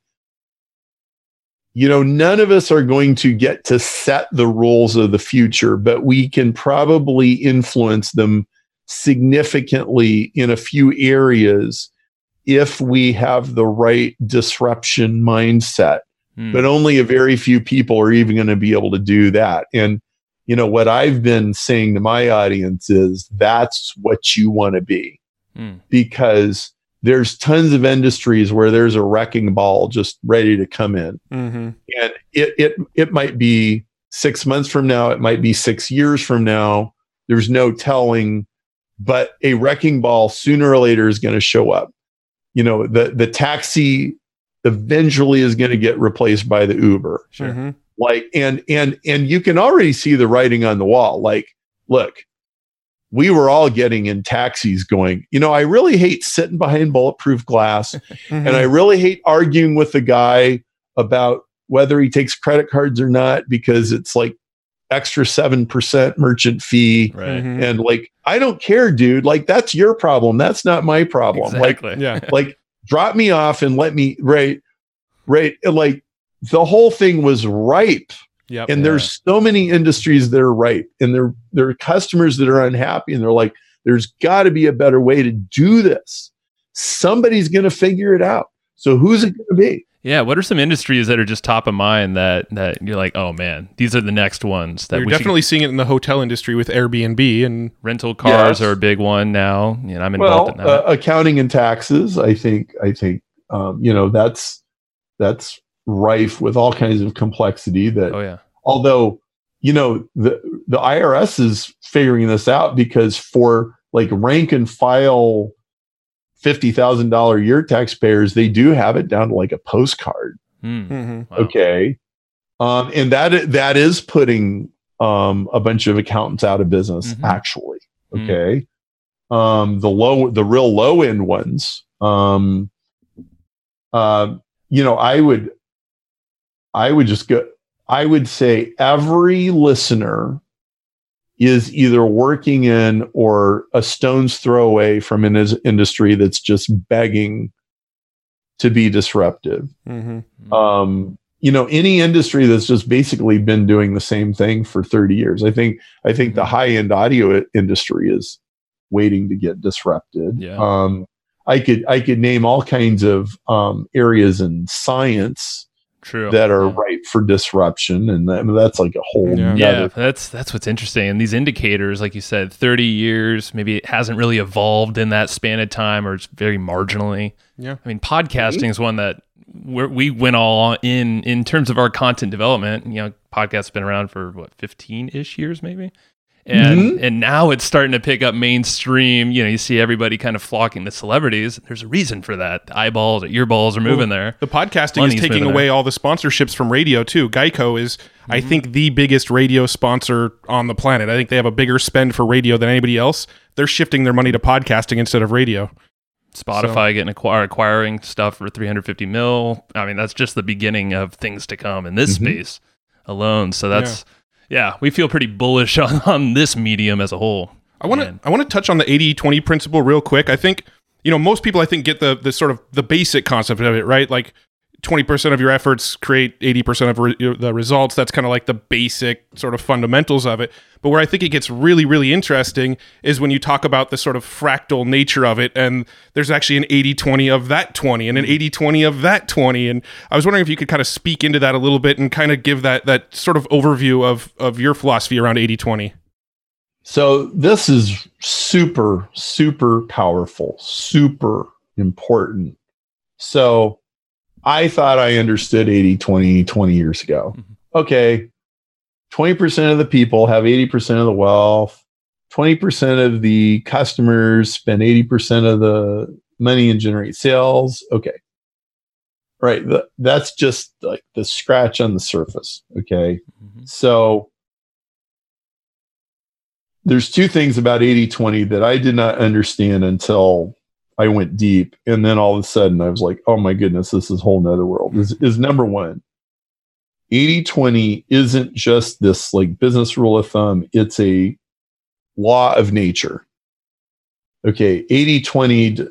none of us are going to get to set the rules of the future, but we can probably influence them significantly in a few areas if we have the right disruption mindset. But only a very few people are even going to be able to do that. And, what I've been saying to my audience is that's what you want to be, because there's tons of industries where there's a wrecking ball just ready to come in. Mm-hmm. And it might be 6 months from now. It might be 6 years from now. There's no telling but a wrecking ball sooner or later is going to show up. The taxi eventually is going to get replaced by the Uber. Sure. Mm-hmm. Like, and you can already see the writing on the wall. Like, look, we were all getting in taxis going, I really hate sitting behind bulletproof glass. And I really hate arguing with the guy about whether he takes credit cards or not, because it's like extra 7% merchant fee. Right. And like, I don't care, dude. Like, that's your problem. That's not my problem. Exactly. Like drop me off and let me right. Like, the whole thing was ripe. Yep. And there's so many industries that are ripe, and there are customers that are unhappy, and they're like, there's got to be a better way to do this. Somebody's going to figure it out. So who's it going to be? Yeah. What are some industries that are just top of mind that you're like, oh man, these are the next ones that you're definitely seeing it in the hotel industry with Airbnb, and rental cars are a big one now. I'm involved in that. Accounting and taxes. I think, that's rife with all kinds of complexity that, although, the IRS is figuring this out, because for like rank and file $50,000 a year taxpayers, they do have it down to like a postcard. Wow. Okay. And that is putting a bunch of accountants out of business, actually. Okay. The real low end ones, I would say every listener is either working in or a stone's throw away from an industry that's just begging to be disruptive. Any industry that's just basically been doing the same thing for 30 years. I think the high-end audio industry is waiting to get disrupted. Yeah. I could name all kinds of areas in science that are ripe for disruption, and that's like a whole that's what's interesting. And these indicators, like you said, 30 years, maybe it hasn't really evolved in that span of time, or it's very marginally. I mean, podcasting is one that we went all in terms of our content development. Podcasts been around for 15-ish years maybe. And now it's starting to pick up mainstream. You see everybody kind of flocking to celebrities. There's a reason for that. The eyeballs, the earballs are moving there. The podcasting is taking away all the sponsorships from radio too. Geico is, I think, the biggest radio sponsor on the planet. I think they have a bigger spend for radio than anybody else. They're shifting their money to podcasting instead of radio. Spotify getting acquiring stuff for $350 million. I mean, that's just the beginning of things to come in this space alone. So that's. Yeah, we feel pretty bullish on this medium as a whole. I want to touch on the 80-20 principle real quick. I think, most people get the sort of the basic concept of it, right? Like 20% of your efforts create 80% of the results. That's kind of like the basic sort of fundamentals of it. But where I think it gets really, really interesting is when you talk about the sort of fractal nature of it, and there's actually an 80-20 of that 20 and an 80-20 of that 20. And I was wondering if you could kind of speak into that a little bit and kind of give that sort of overview of your philosophy around 80-20. So this is super, super powerful, super important. So I thought I understood 80-20 20 years ago. Okay, 20% of the people have 80% of the wealth. 20% of the customers spend 80% of the money and generate sales. Okay. Right. That's just like the scratch on the surface. Okay. So there's two things about 80-20 that I did not understand until I went deep. And then all of a sudden I was like, oh my goodness, this is a whole nother world. Is number one. 80-20 isn't just this like business rule of thumb. It's a law of nature. Okay. 80-20,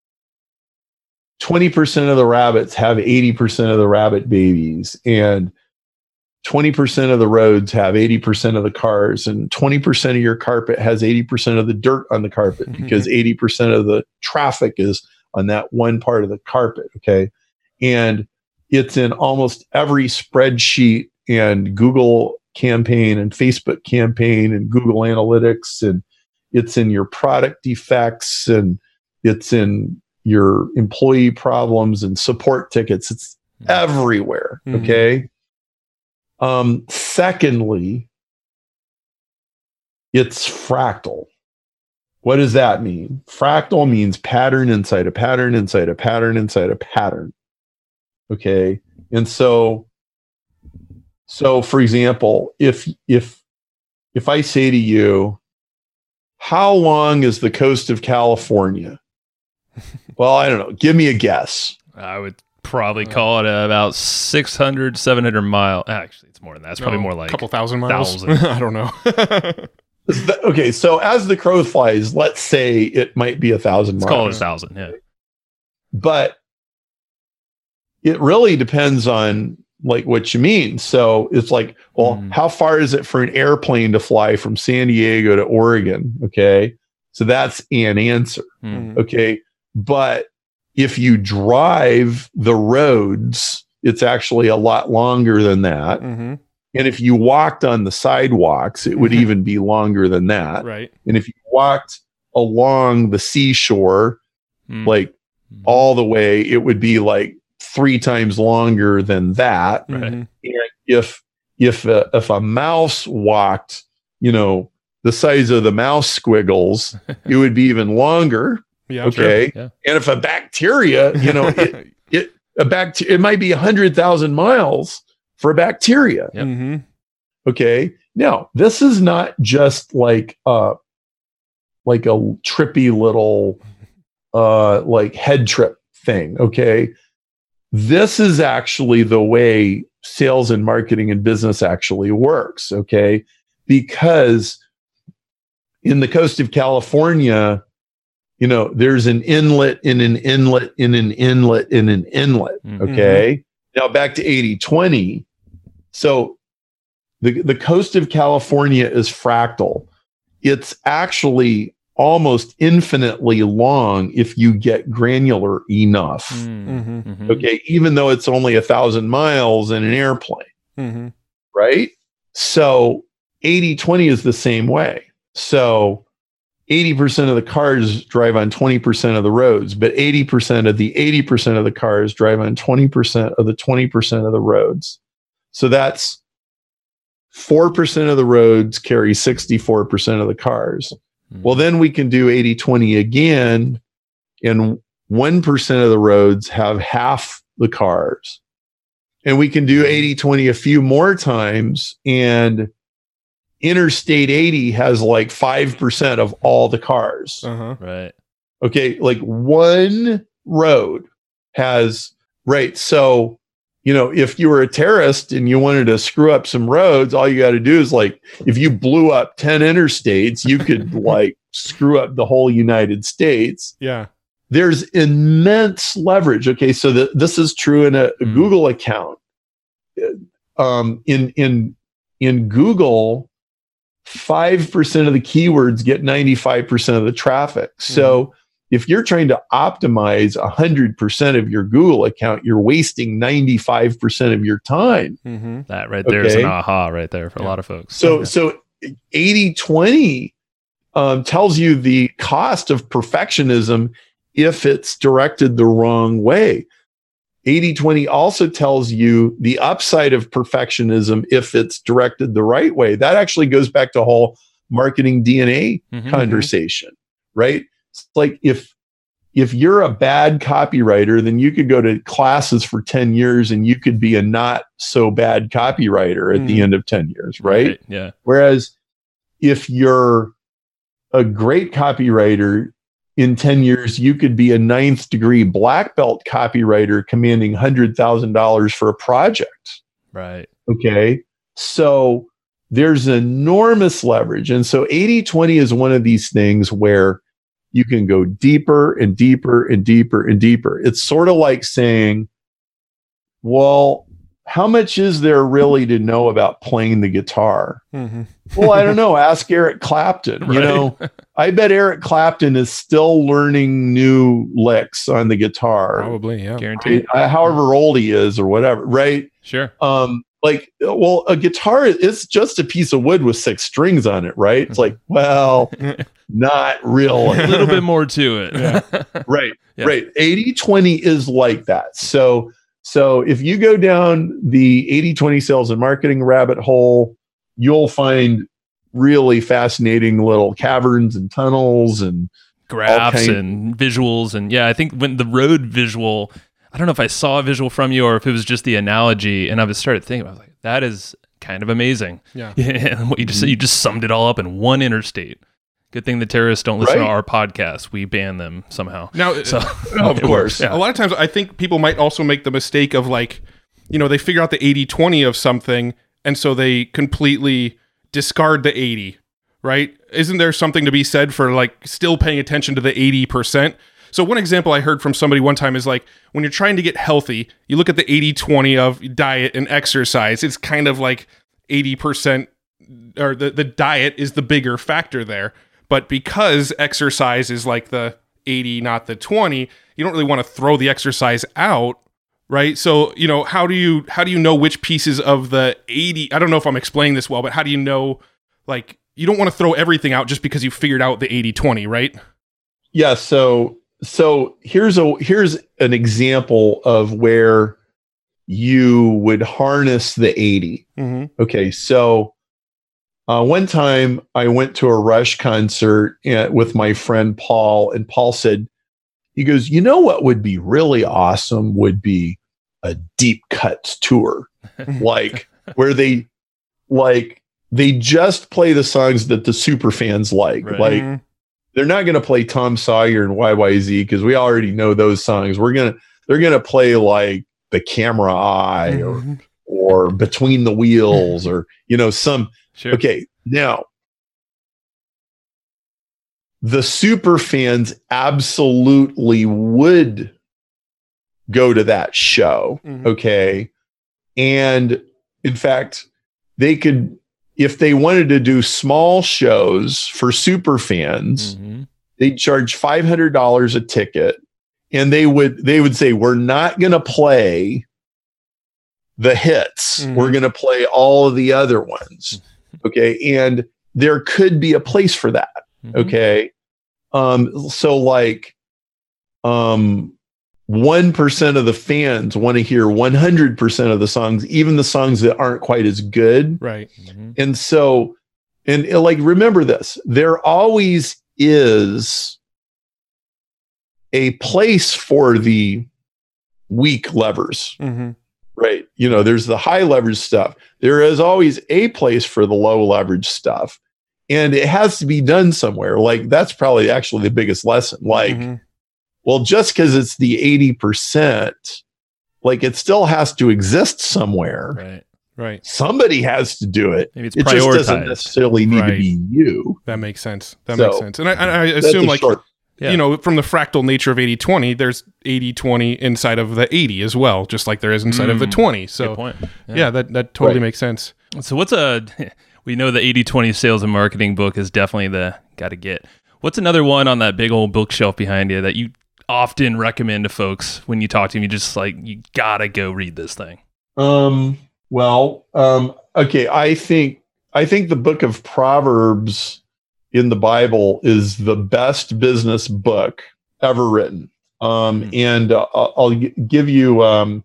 20% of the rabbits have 80% of the rabbit babies, and 20% of the roads have 80% of the cars, and 20% of your carpet has 80% of the dirt on the carpet because 80% of the traffic is on that one part of the carpet. Okay. And it's in almost every spreadsheet and Google campaign and Facebook campaign and Google Analytics, and it's in your product defects, and it's in your employee problems and support tickets. It's everywhere. Okay. Secondly, it's fractal. What does that mean? Fractal means pattern inside a pattern inside a pattern inside a pattern. Okay. And so for example, if I say to you, how long is the coast of California? Well, I don't know. Give me a guess. I would probably call it about 600, 700 miles. Actually, it's more than that. It's probably more like a couple thousand miles. I don't know. Okay, so as the crow flies, let's say it might be 1,000 miles. Let's call it 1,000, yeah. But it really depends on like what you mean. So it's like, well, how far is it for an airplane to fly from San Diego to Oregon? Okay, so that's an answer. Okay, but if you drive the roads, it's actually a lot longer than that. And if you walked on the sidewalks, it would even be longer than that. Right. And if you walked along the seashore, like all the way, it would be like 3 times longer than that. Right. And if a mouse walked, the size of the mouse squiggles, it would be even longer. Yeah. Okay. Sure. Yeah. And if a bacteria, it might be 100,000 miles for a bacteria. Yep. Okay. Now, this is not just like a trippy little like head trip thing. Okay. This is actually the way sales and marketing and business actually works. Okay. Because in the coast of California, there's an inlet in an inlet in an inlet in an inlet. Okay. Now back to 80/20. So the coast of California is fractal. It's actually almost infinitely long if you get granular enough. Okay. Even though it's only 1,000 miles in an airplane. Right. So 80/20 is the same way. So 80% of the cars drive on 20% of the roads, but 80% of the 80% of the cars drive on 20% of the 20% of the roads. So that's 4% of the roads carry 64% of the cars. Well, then we can do 80/20 again, and 1% of the roads have half the cars. And we can do 80/20 a few more times, and Interstate 80 has like 5% of all the cars. Right. Okay. Like one road has, right. So, if you were a terrorist and you wanted to screw up some roads, all you got to do is like, if you blew up 10 interstates, you could like screw up the whole United States. Yeah. There's immense leverage. Okay. So this is true in a Google account. In Google, 5% of the keywords get 95% of the traffic. So if you're trying to optimize 100% of your Google account, you're wasting 95% of your time. That right there is an aha right there for a lot of folks. So 80/20 tells you the cost of perfectionism if it's directed the wrong way. 80/20 also tells you the upside of perfectionism if it's directed the right way. That actually goes back to whole marketing DNA conversation, right? It's like if you're a bad copywriter, then you could go to classes for 10 years and you could be a not so bad copywriter at the end of 10 years, right? Yeah. Whereas if you're a great copywriter, in 10 years, you could be a 9th degree black belt copywriter commanding $100,000 for a project. Right. Okay. So there's enormous leverage. And so 80/20 is one of these things where you can go deeper and deeper and deeper and deeper. It's sort of like saying, well, how much is there really to know about playing the guitar? Well, I don't know. Ask Eric Clapton. Right. I bet Eric Clapton is still learning new licks on the guitar. Probably, yeah. Guaranteed. However old he is or whatever, right? Sure. A guitar is just a piece of wood with 6 strings on it, right? It's like, well, not really. A little bit more to it. Yeah. Right. Yeah. Right. 80/20 is like that. So if you go down the 80/20 sales and marketing rabbit hole, you'll find really fascinating little caverns and tunnels and graphs and visuals. And I think when the road visual, I don't know if I saw a visual from you or if it was just the analogy, and I was started thinking, I was like, that is kind of amazing. Yeah. And what you just summed it all up in one interstate. Good thing the terrorists don't listen to our podcast. We ban them somehow. Now, of course. A lot of times I think people might also make the mistake of like, they figure out the 80-20 of something, and so they completely discard the 80, right? Isn't there something to be said for like still paying attention to the 80%? So one example I heard from somebody one time is like, when you're trying to get healthy, you look at the 80-20 of diet and exercise. It's kind of like 80%, or the diet is the bigger factor there. But because exercise is like the 80, not the 20, you don't really want to throw the exercise out, right? So, how do you know which pieces of the 80, I don't know if I'm explaining this well, but how do you know, like, you don't want to throw everything out just because you figured out the 80-20, right? Yeah. So here's an example of where you would harness the 80. Mm-hmm. Okay. So one time I went to a Rush concert with my friend Paul, and Paul said, he goes, what would be really awesome would be a deep cuts tour, like where they just play the songs that the super fans like. Right. Like they're not going to play Tom Sawyer and YYZ because we already know those songs. They're going to play like The Camera Eye or Between the Wheels or some. Sure. Okay, now the super fans absolutely would go to that show. Mm-hmm. Okay. And in fact, they could, if they wanted to do small shows for super fans, they'd charge $500 a ticket, and they would say, we're not going to play the hits. We're going to play all of the other ones. Okay. And there could be a place for that. Okay. So like, 1% of the fans want to hear 100% of the songs, even the songs that aren't quite as good. Right. And so, and like, remember this, there always is a place for the weak levers. Right. There's the high leverage stuff. There is always a place for the low leverage stuff. And it has to be done somewhere. Like, that's probably actually the biggest lesson. Like, well, just because it's the 80%, like, it still has to exist somewhere. Right. Somebody has to do it. Maybe it's it prioritized. Just doesn't necessarily need to be you. That makes sense. And I assume, like, from the fractal nature of 80-20, there's 80-20 inside of the 80 as well, just like there is inside of the 20. So, good point. That totally makes sense. So we know the 80-20 sales and marketing book is definitely the got to get. What's another one on that big old bookshelf behind you that you often recommend to folks when you talk to them? You just like, you got to go read this thing. Okay. I think the book of Proverbs in the Bible is the best business book ever written. And I'll give you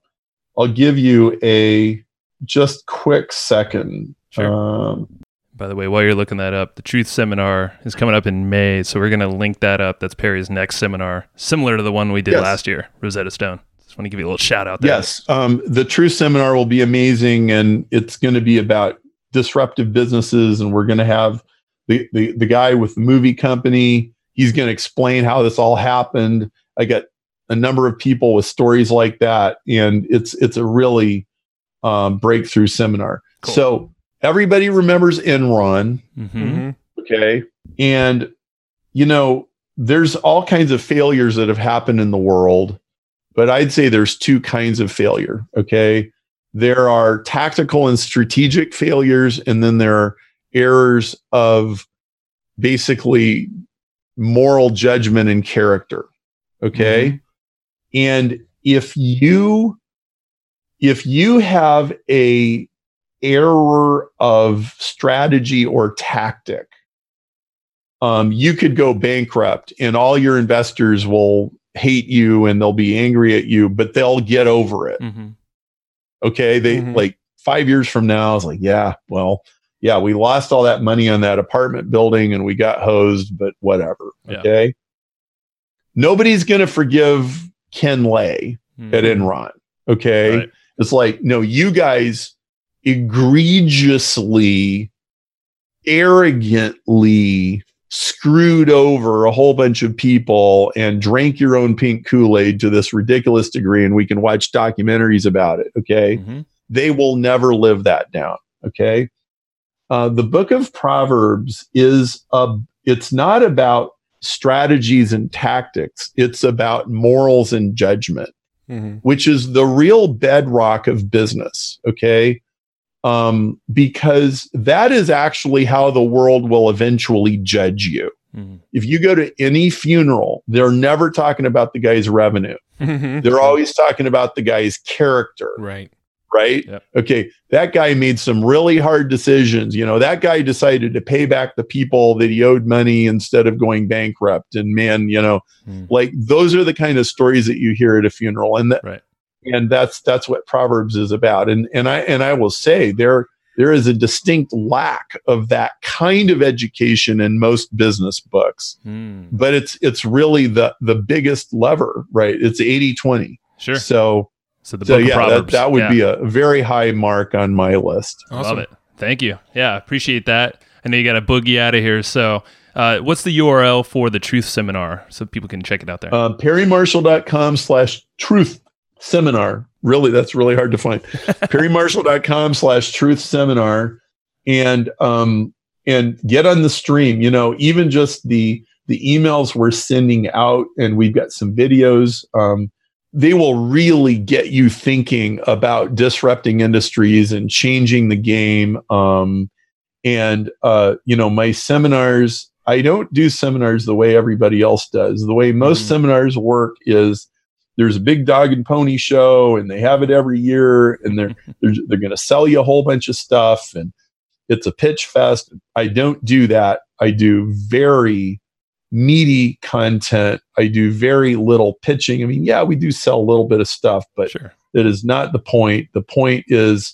a just quick second. Sure. By the way, while you're looking that up, the Truth Seminar is coming up in May, so we're going to link that up. That's Perry's next seminar, similar to the one we did last year, Rosetta Stone. Just want to give you a little shout out there. Yes, the Truth Seminar will be amazing, and it's going to be about disruptive businesses, and we're going to have the guy with the movie company. He's going to explain how this all happened. I got a number of people with stories like that, and it's a really breakthrough seminar. Cool. So everybody remembers Enron. Okay. And, there's all kinds of failures that have happened in the world, but I'd say there's two kinds of failure. Okay. There are tactical and strategic failures, and then there are errors of basically moral judgment and character. Okay. And if you have a error of strategy or tactic, you could go bankrupt, and all your investors will hate you and they'll be angry at you, but they'll get over it. Okay. They like 5 years from now, it's like, yeah, well, yeah, we lost all that money on that apartment building and we got hosed, but whatever. Yeah. Okay. Nobody's going to forgive Ken Lay at Enron. Okay. Right. It's like, no, you guys egregiously, arrogantly screwed over a whole bunch of people and drank your own pink Kool-Aid to this ridiculous degree. And we can watch documentaries about it. Okay. They will never live that down. Okay. The book of Proverbs it's not about strategies and tactics. It's about morals and judgment, which is the real bedrock of business. Okay. Because that is actually how the world will eventually judge you. If you go to any funeral, they're never talking about the guy's revenue. They're always talking about the guy's character. Right. Yep. Okay. That guy made some really hard decisions. That guy decided to pay back the people that he owed money instead of going bankrupt. And man, like those are the kind of stories that you hear at a funeral. And and that's what Proverbs is about. And I will say there is a distinct lack of that kind of education in most business books, but it's really the biggest lever, right? It's 80-20. Sure. So the book of Proverbs. That would be a very high mark on my list. Awesome. Love it. Thank you. Yeah, appreciate that. I know you got to boogie out of here. So what's the URL for the Truth Seminar so people can check it out there? PerryMarshall.com/Truth Seminar. Really, that's really hard to find. PerryMarshall.com/Truth Seminar, and get on the stream. Even just the emails we're sending out, and we've got some videos. They will really get you thinking about disrupting industries and changing the game. My seminars, I don't do seminars the way everybody else does. The way most seminars work is there's a big dog and pony show and they have it every year and they're going to sell you a whole bunch of stuff and it's a pitch fest. I don't do that. I do very meaty content. I do very little pitching. I mean, yeah, we do sell a little bit of stuff, but that is not the point. The point is,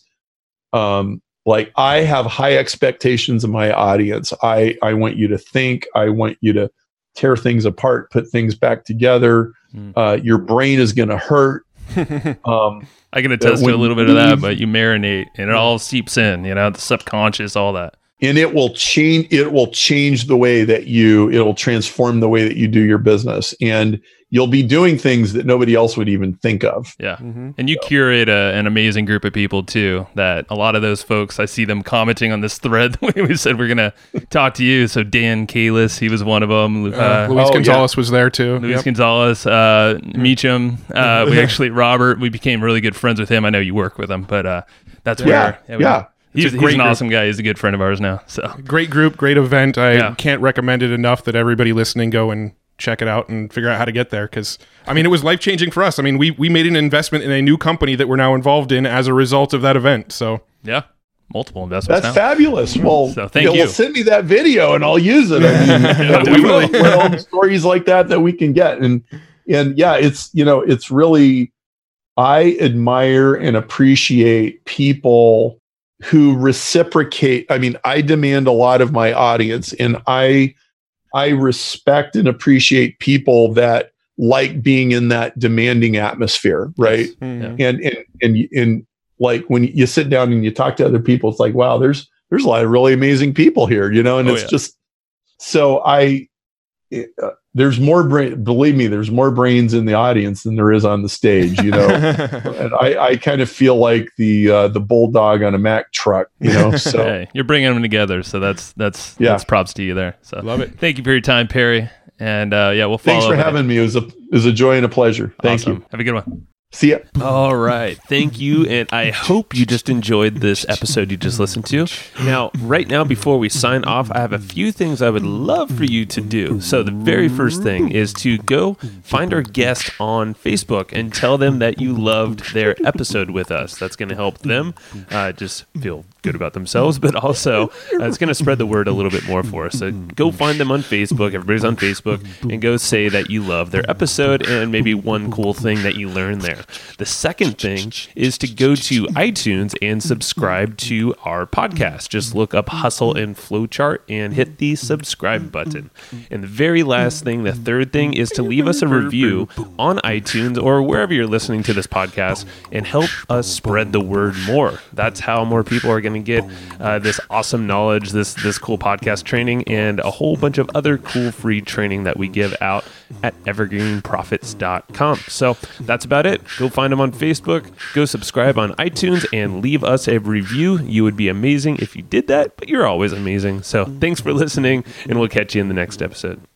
I have high expectations of my audience. I want you to think. I want you to tear things apart, put things back together. Your brain is going to hurt. I can attest to a little bit of that, but you marinate and it all seeps in, the subconscious, all that. And it will change the way that it'll transform the way that you do your business. And you'll be doing things that nobody else would even think of. Yeah. And you curate an amazing group of people too, that a lot of those folks, I see them commenting on this thread when we said we're going to talk to you. So Dan Kalis, he was one of them. Luis Gonzalez was there too. Luis Gonzalez, Meacham. Robert, we became really good friends with him. I know you work with him, but that's where... He's an awesome guy. He's a good friend of ours now. So great group, great event. I can't recommend it enough that everybody listening go and check it out and figure out how to get there. Because it was life changing for us. We made an investment in a new company that we're now involved in as a result of that event. So yeah, multiple investments. That's fabulous. Well, so thank you. Well, send me that video and I'll use it. We will. All the stories like that we can get and yeah, it's really I admire and appreciate people who reciprocate. I demand a lot of my audience and I respect and appreciate people that like being in that demanding atmosphere. Right. And like when you sit down and you talk to other people, it's like, wow, there's a lot of really amazing people here, and it's just, so there's more believe me, there's more brains in the audience than there is on the stage, and I kind of feel like the bulldog on a Mack truck, so hey, you're bringing them together. So that's props to you there. So love it. Thank you for your time, Perry. And we'll follow. Thanks for having me. It was a joy and a pleasure. Thank you. Have a good one. See ya. All right. Thank you. And I hope you just enjoyed this episode you just listened to. Now, right now, before we sign off, I have a few things I would love for you to do. So the very first thing is to go find our guest on Facebook and tell them that you loved their episode with us. That's going to help them just feel good about themselves, but also it's going to spread the word a little bit more for us. So go find them on Facebook. Everybody's on Facebook, and go say that you love their episode and maybe one cool thing that you learned there. The second thing is to go to iTunes and subscribe to our podcast. Just look up Hustle and Flowchart and hit the subscribe button. And the very last thing, the third thing, is to leave us a review on iTunes or wherever you're listening to this podcast and help us spread the word more. That's how more people are going to get this awesome knowledge, this cool podcast training, and a whole bunch of other cool free training that we give out at evergreenprofits.com. So that's about it. Go find them on Facebook, go subscribe on iTunes, and leave us a review. You would be amazing if you did that, but you're always amazing. So thanks for listening, and we'll catch you in the next episode.